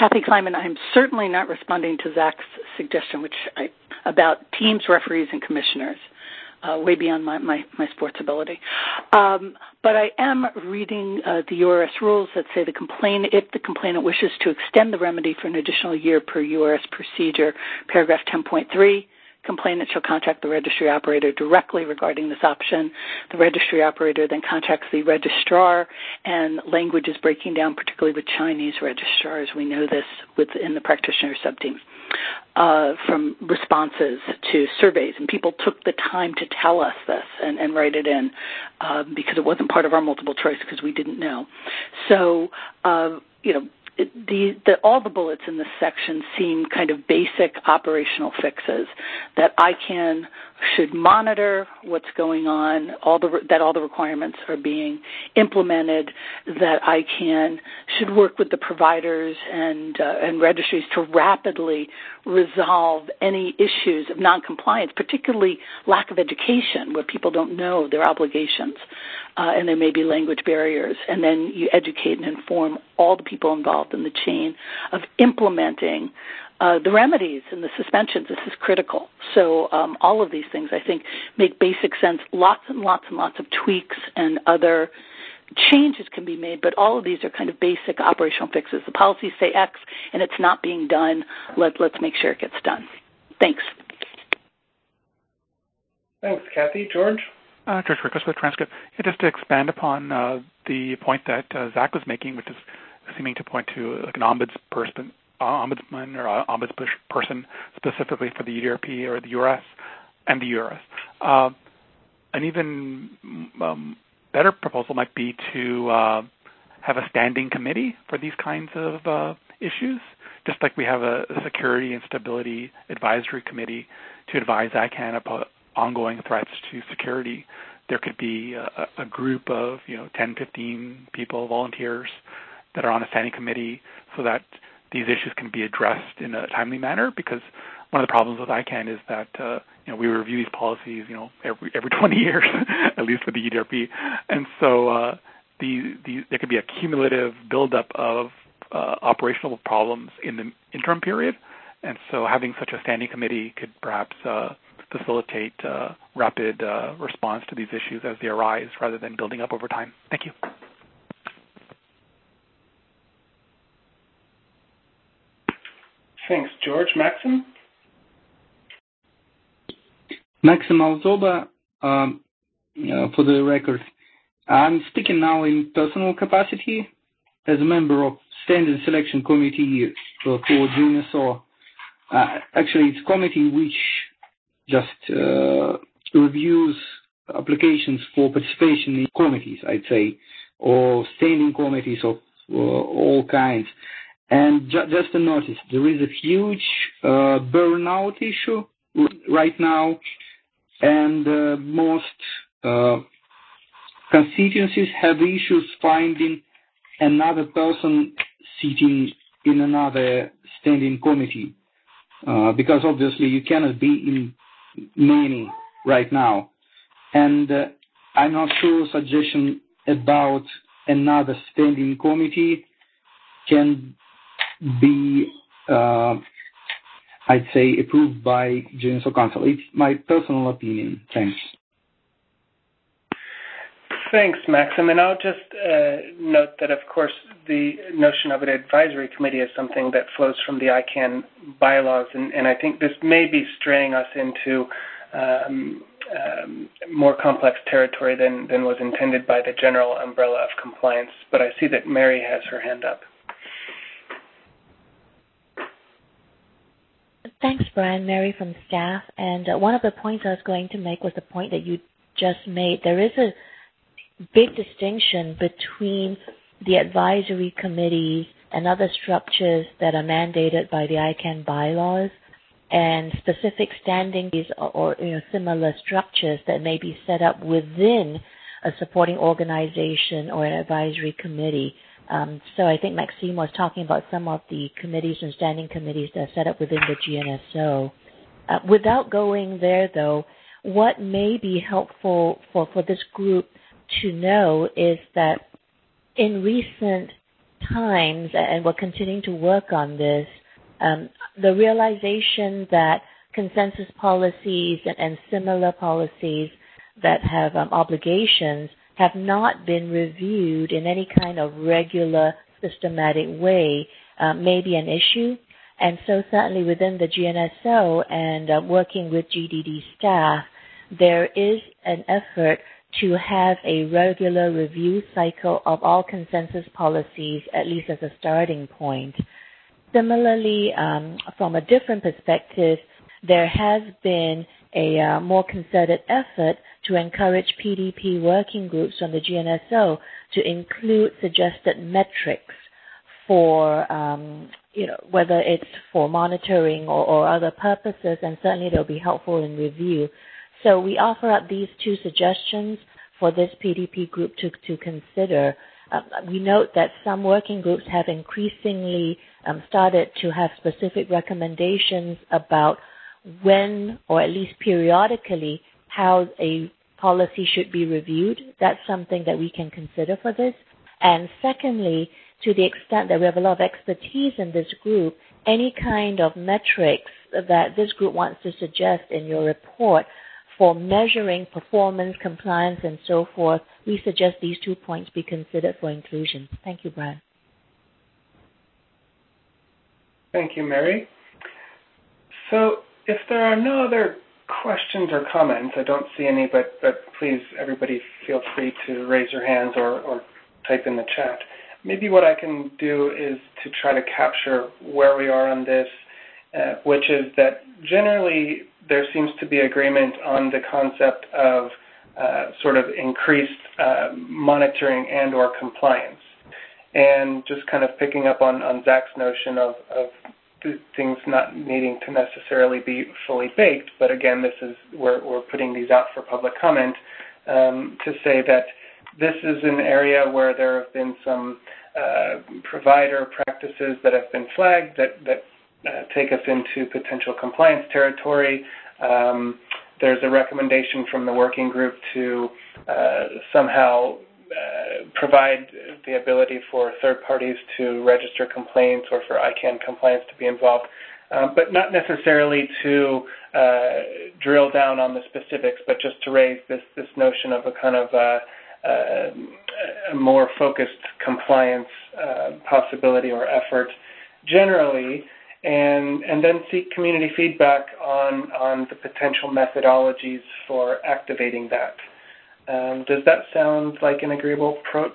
Kathy Kleiman. I'm certainly not responding to Zach's suggestion, which I, about teams, referees, and commissioners. Uh, way beyond my, my, my sports ability. Um, but I am reading uh, the U R S rules that say the complaint, if the complainant wishes to extend the remedy for an additional year per U R S procedure, paragraph ten point three, complainant shall contact the registry operator directly regarding this option. The registry operator then contacts the registrar, and language is breaking down, particularly with Chinese registrars. We know this within the practitioner subteam. Uh, from responses to surveys, and people took the time to tell us this and, and write it in um, because it wasn't part of our multiple choice because we didn't know. So, uh, you know, it, the, the, all the bullets in this section seem kind of basic operational fixes that I can should monitor what's going on, all the, that all the requirements are being implemented, that I can should work with the providers and uh, and registries to rapidly resolve any issues of noncompliance, particularly lack of education where people don't know their obligations uh, and there may be language barriers. And then you educate and inform all the people involved in the chain of implementing Uh, the remedies and the suspensions. This is critical. So um, all of these things, I think, make basic sense. Lots and lots and lots of tweaks and other changes can be made, but all of these are kind of basic operational fixes. The policies say X, and it's not being done. Let, let's make sure it gets done. Thanks. Thanks, Kathy. George? Uh, George Ricos with Transcript. Yeah, just to expand upon uh, the point that uh, Zach was making, which is seeming to point to like an ombudsperson, ombudsman or ombudsperson specifically for the U D R P or the U R S and the U R S. Uh, an even um, better proposal might be to uh, have a standing committee for these kinds of uh, issues, just like we have a, a security and stability advisory committee to advise I CANN about ongoing threats to security. There could be a, a group of, you know, ten, fifteen people, volunteers that are on a standing committee so that these issues can be addressed in a timely manner, because one of the problems with I CANN is that uh, you know, we review these policies, you know, every every twenty years, at least for the U D R P, and so uh, the, the there could be a cumulative buildup of uh, operational problems in the interim period, and so having such a standing committee could perhaps uh, facilitate uh, rapid uh, response to these issues as they arise, rather than building up over time. Thank you. Thanks, George. Maxim? Maxim Alzoba, um, uh, for the record. I'm speaking now in personal capacity as a member of Standing Selection Committee for G N S O. Uh, actually, it's a committee which just uh, reviews applications for participation in committees, I'd say, or standing committees of uh, all kinds. And ju- just a notice, there is a huge uh, burnout issue right now, and uh, most uh, constituencies have issues finding another person sitting in another standing committee, uh, because obviously you cannot be in many right now. And uh, I'm not sure suggestion about another standing committee can be, uh, I'd say, approved by G N S O Council. It's my personal opinion. Thanks. Thanks, Maxim. And I'll just uh, note that, of course, the notion of an advisory committee is something that flows from the I CANN bylaws, and, and I think this may be straying us into um, um, more complex territory than, than was intended by the general umbrella of compliance. But I see that Mary has her hand up. Thanks, Brian. Mary from staff. And uh, one of the points I was going to make was the point that you just made. There is a big distinction between the advisory committees and other structures that are mandated by the I CANN bylaws and specific standing or, or you know, similar structures that may be set up within a supporting organization or an advisory committee. Um, so I think Maxime was talking about some of the committees and standing committees that are set up within the G N S O. Uh, without going there, though, what may be helpful for, for this group to know is that in recent times, and we're continuing to work on this, um, the realization that consensus policies and, and similar policies that have um, obligations have not been reviewed in any kind of regular, systematic way uh, may be an issue. And so certainly within the G N S O and uh, working with G D D staff, there is an effort to have a regular review cycle of all consensus policies, at least as a starting point. Similarly, um, from a different perspective, there has been a uh, more concerted effort to encourage P D P working groups on the G N S O to include suggested metrics for, um, you know, whether it's for monitoring or, or other purposes, and certainly they'll be helpful in review. So we offer up these two suggestions for this P D P group to, to consider. Um, we note that some working groups have increasingly um, started to have specific recommendations about when, or at least periodically, how a policy should be reviewed. That's something that we can consider for this. And secondly, to the extent that we have a lot of expertise in this group, any kind of metrics that this group wants to suggest in your report for measuring performance, compliance, and so forth, we suggest these two points be considered for inclusion. Thank you, Brian. Thank you, Mary. So if there are no other questions or comments, I don't see any, but, but please, everybody feel free to raise your hands or, or type in the chat. Maybe what I can do is to try to capture where we are on this, uh, which is that generally there seems to be agreement on the concept of uh, sort of increased uh, monitoring and or compliance. And just kind of picking up on, on Zach's notion of, of things not needing to necessarily be fully baked, but again, this is we're, we're putting these out for public comment um, to say that this is an area where there have been some uh, provider practices that have been flagged that, that uh, take us into potential compliance territory. Um, there's a recommendation from the working group to uh, somehow uh, provide the ability for third parties to register complaints or for I CANN compliance to be involved, um, but not necessarily to uh, drill down on the specifics, but just to raise this, this notion of a kind of uh, Uh, a more focused compliance uh, possibility or effort generally, and and then seek community feedback on, on the potential methodologies for activating that. Um, does that sound like an agreeable approach?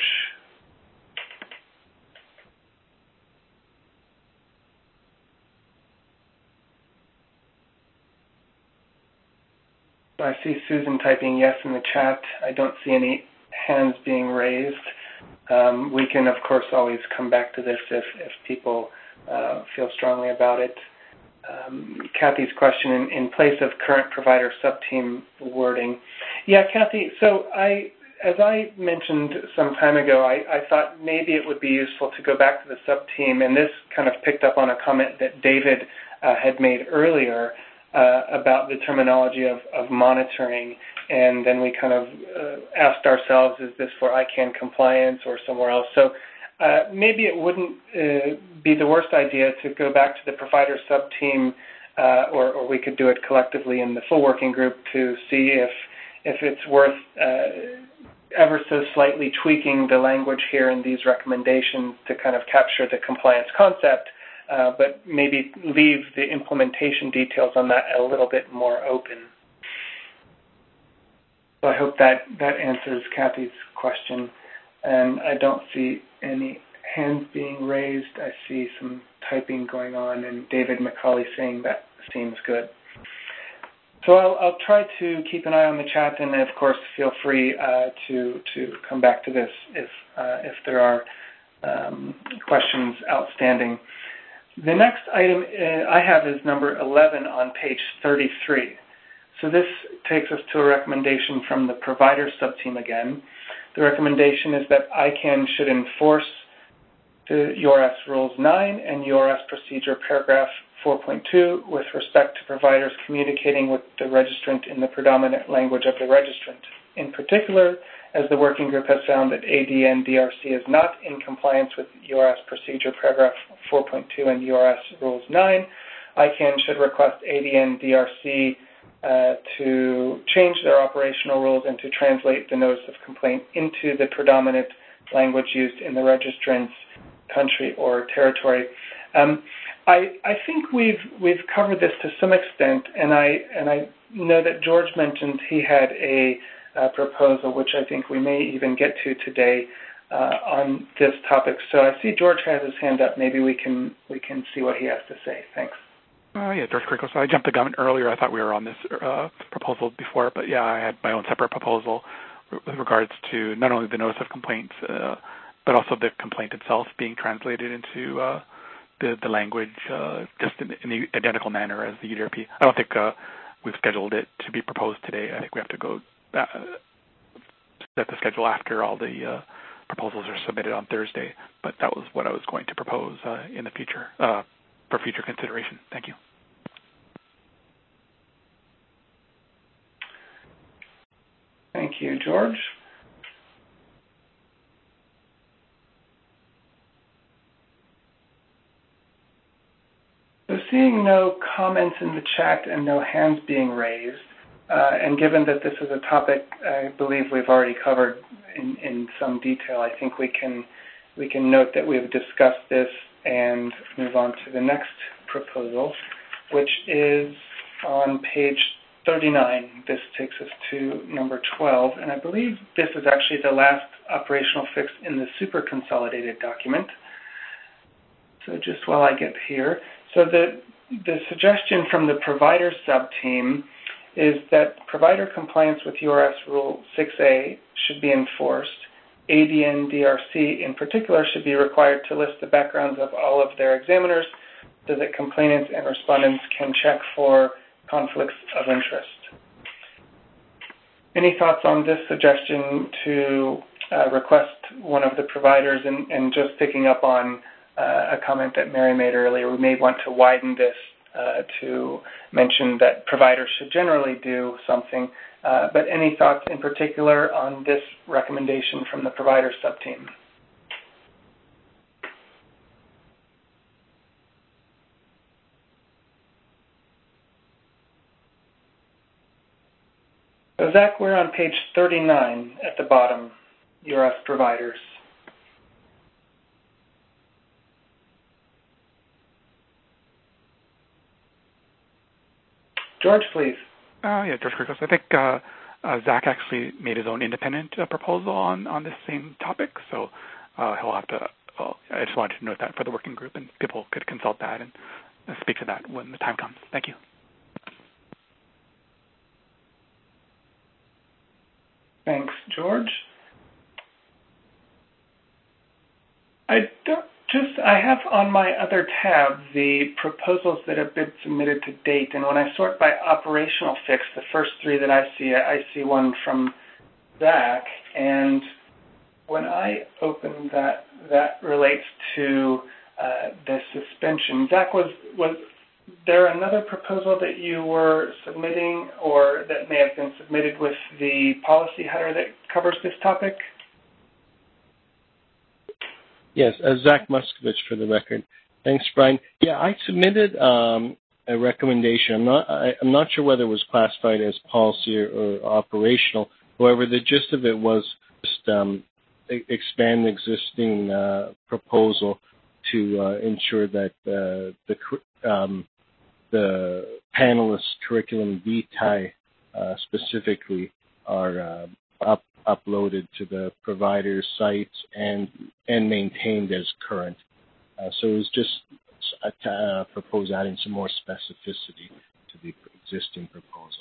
I see Susan typing yes in the chat. I don't see any hands being raised. Um, we can, of course, always come back to this if, if people uh, feel strongly about it. Um, Kathy's question, in, in place of current provider subteam wording. Yeah, Kathy, so I, as I mentioned some time ago, I, I thought maybe it would be useful to go back to the subteam, and this kind of picked up on a comment that David uh, had made earlier uh, about the terminology of, of monitoring. And then we kind of uh, asked ourselves, is this for I CANN compliance or somewhere else? So uh, maybe it wouldn't uh, be the worst idea to go back to the provider subteam, uh, or, or we could do it collectively in the full working group to see if, if it's worth uh, ever so slightly tweaking the language here in these recommendations to kind of capture the compliance concept, uh, but maybe leave the implementation details on that a little bit more open. So I hope that, that answers Kathy's question. And I don't see any hands being raised. I see some typing going on, and David McCauley saying that seems good. So I'll, I'll try to keep an eye on the chat, and of course feel free uh, to, to come back to this if, uh, if there are um, questions outstanding. The next item uh, I have is number eleven on page thirty-three. So this takes us to a recommendation from the provider subteam again. The recommendation is that I CANN should enforce the U R S Rules nine and U R S Procedure Paragraph four point two with respect to providers communicating with the registrant in the predominant language of the registrant. In particular, as the working group has found that A D N D R C is not in compliance with U R S procedure paragraph four point two and U R S rules nine, I C A N should request A D N D R C uh, to change their operational rules and to translate the notice of complaint into the predominant language used in the registrant's country or territory. Um, I, I think we've we've covered this to some extent, and I and I know that George mentioned he had a, a proposal, which I think we may even get to today uh, on this topic. So I see George has his hand up. Maybe we can we can see what he has to say. Thanks. Oh, uh, yeah, George Krikos. I jumped the gun earlier. I thought we were on this uh, proposal before, but yeah, I had my own separate proposal with regards to not only the notice of complaints, uh, but also the complaint itself being translated into uh, the, the language uh, just in, in the identical manner as the U D R P. I don't think uh, we've scheduled it to be proposed today. I think we have to go uh, set the schedule after all the uh, proposals are submitted on Thursday, but that was what I was going to propose uh, in the future, uh, for future consideration. Thank you. Thank you, George. So seeing no comments in the chat and no hands being raised, uh, and given that this is a topic I believe we've already covered in, in some detail, I think we can we can note that we've discussed this and move on to the next proposal, which is on page thirty-nine. This takes us to number twelve, and I believe this is actually the last operational fix in the super consolidated document. So just while I get here, so the, the suggestion from the provider sub-team is that provider compliance with U R S Rule six A should be enforced. A D N D R C in particular should be required to list the backgrounds of all of their examiners so that complainants and respondents can check for conflicts of interest. Any thoughts on this suggestion to uh, request one of the providers, and, and just picking up on uh, a comment that Mary made earlier, we may want to widen this uh, to mention that providers should generally do something, uh, but any thoughts in particular on this recommendation from the provider subteam? So Zach, we're on page thirty-nine at the bottom, U R S providers. George, please. Uh, yeah, George Krikos. I think uh, uh, Zach actually made his own independent uh, proposal on, on this same topic, so uh, he'll have to, well, I just wanted to note that for the working group, and people could consult that and uh, speak to that when the time comes. Thank you. Thanks, George. I don't just, I have on my other tab the proposals that have been submitted to date, and when I sort by operational fix, the first three that I see, I see one from Zach, and when I open that, that relates to uh, the suspension. Zach, was, was there another proposal that you were submitting or that may have been submitted with the policy header that covers this topic? Yes, uh, Zach Muskovich for the record. Thanks, Brian. Yeah, I submitted um, a recommendation. I'm not, I, I'm not sure whether it was classified as policy or, or operational. However, the gist of it was just um, expand the existing uh, proposal to uh, ensure that uh, the um, the panelists' curriculum vitae uh, specifically are uh, up, uploaded to the provider sites and and maintained as current. Uh, so it was just a uh, propose adding some more specificity to the existing proposal.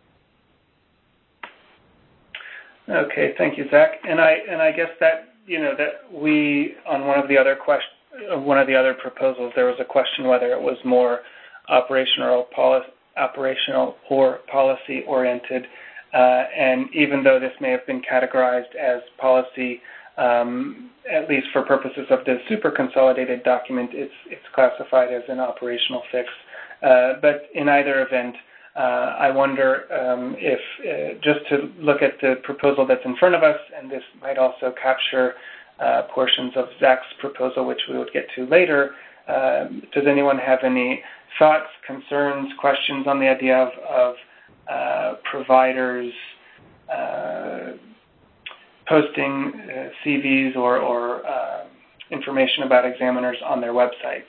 Okay, thank you, Zach. And I and I guess that you know that we on one of the other question one of the other proposals there was a question whether it was more operational policy operational or policy oriented. Uh, and even though this may have been categorized as policy, um, at least for purposes of the super consolidated document, it's it's classified as an operational fix. Uh, but in either event, uh, I wonder um, if, uh, just to look at the proposal that's in front of us, and this might also capture uh, portions of Zach's proposal, which we would get to later, uh, does anyone have any thoughts, concerns, questions on the idea of, of uh, providers uh, posting uh, C Vs or, or uh, information about examiners on their websites?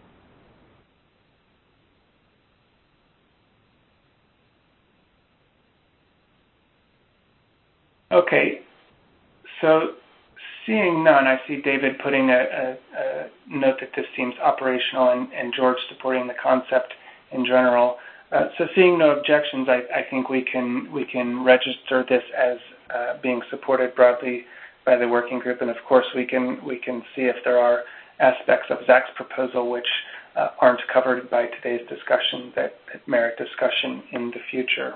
Okay, so seeing none, I see David putting a, a, a note that this seems operational and, and George supporting the concept in general. Uh, so seeing no objections, I, I think we can we can register this as uh, being supported broadly by the working group, and of course we can we can see if there are aspects of Zach's proposal which uh, aren't covered by today's discussion that, that merit discussion in the future.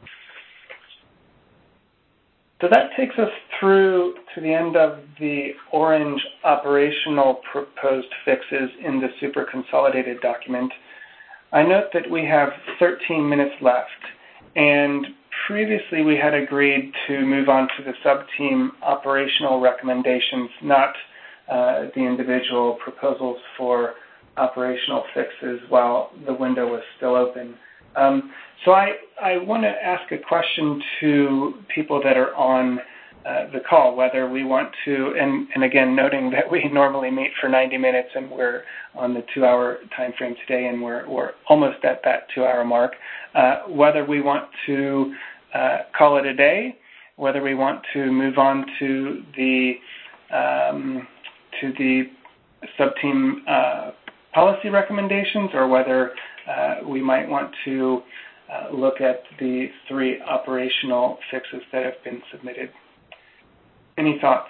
So that takes us through to the end of the orange operational proposed fixes in the super consolidated document. I note that we have thirteen minutes left, and previously we had agreed to move on to the sub-team operational recommendations, not uh, the individual proposals for operational fixes while the window was still open. Um, so I, I want to ask a question to people that are on uh, the call, whether we want to, and, and again, noting that we normally meet for ninety minutes and we're on the two-hour time frame today and we're, we're almost at that two-hour mark, uh, whether we want to uh, call it a day, whether we want to move on to the, um, to the sub-team uh, policy recommendations, or whether uh, we might want to uh, look at the three operational fixes that have been submitted. Any thoughts?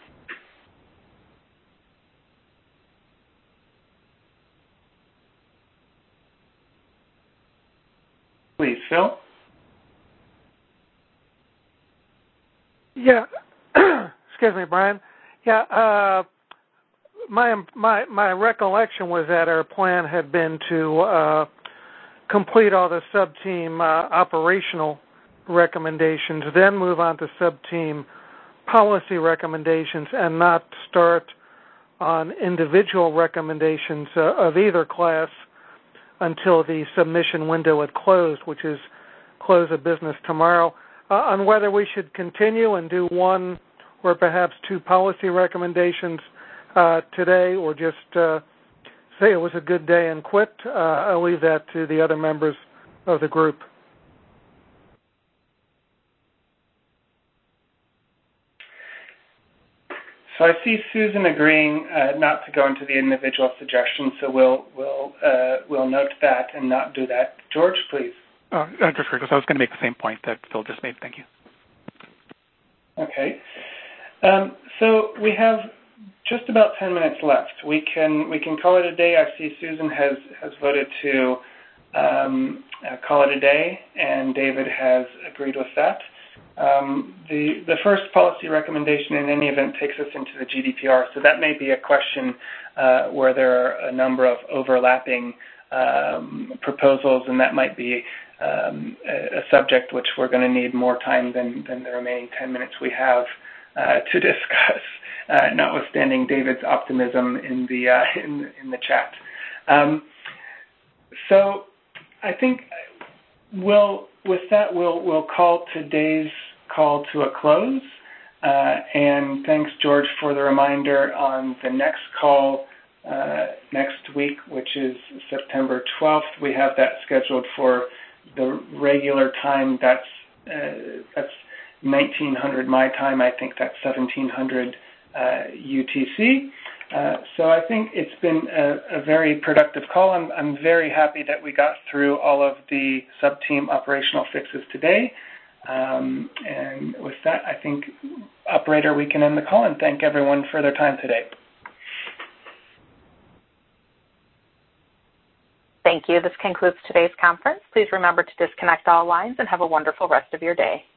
Please, Phil? Yeah. Excuse me, Brian. Yeah, uh, my my my recollection was that our plan had been to uh, complete all the sub-team uh, operational recommendations, then move on to sub-team policy recommendations, and not start on individual recommendations uh, of either class until the submission window had closed, which is close of business tomorrow. Uh, on whether we should continue and do one or perhaps two policy recommendations uh, today, or just uh, say it was a good day and quit, uh, I'll leave that to the other members of the group. So I see Susan agreeing uh, not to go into the individual suggestions, so we'll we'll uh, we'll note that and not do that. George, please. Uh, just because I was going to make the same point that Phil just made. Thank you. Okay. Um, so we have just about ten minutes left. We can we can call it a day. I see Susan has has voted to um, uh, call it a day, and David has agreed with that. Um, the the first policy recommendation in any event takes us into the G D P R, so that may be a question uh, where there are a number of overlapping um, proposals, and that might be um, a, a subject which we're going to need more time than, than the remaining ten minutes we have uh, to discuss, uh, notwithstanding David's optimism in the uh, in, in the chat. Um, so I think we'll with that we'll we'll call today's call to a close. Uh, and thanks, George, for the reminder on the next call uh, next week, which is September twelfth. We have that scheduled for the regular time. That's uh, that's nineteen hundred my time. I think that's seventeen hundred uh, U T C. Uh, so I think it's been a, a very productive call. I'm, I'm very happy that we got through all of the sub-team operational fixes today. Um, and with that, I think, operator, we can end the call and thank everyone for their time today. Thank you. This concludes today's conference. Please remember to disconnect all lines and have a wonderful rest of your day.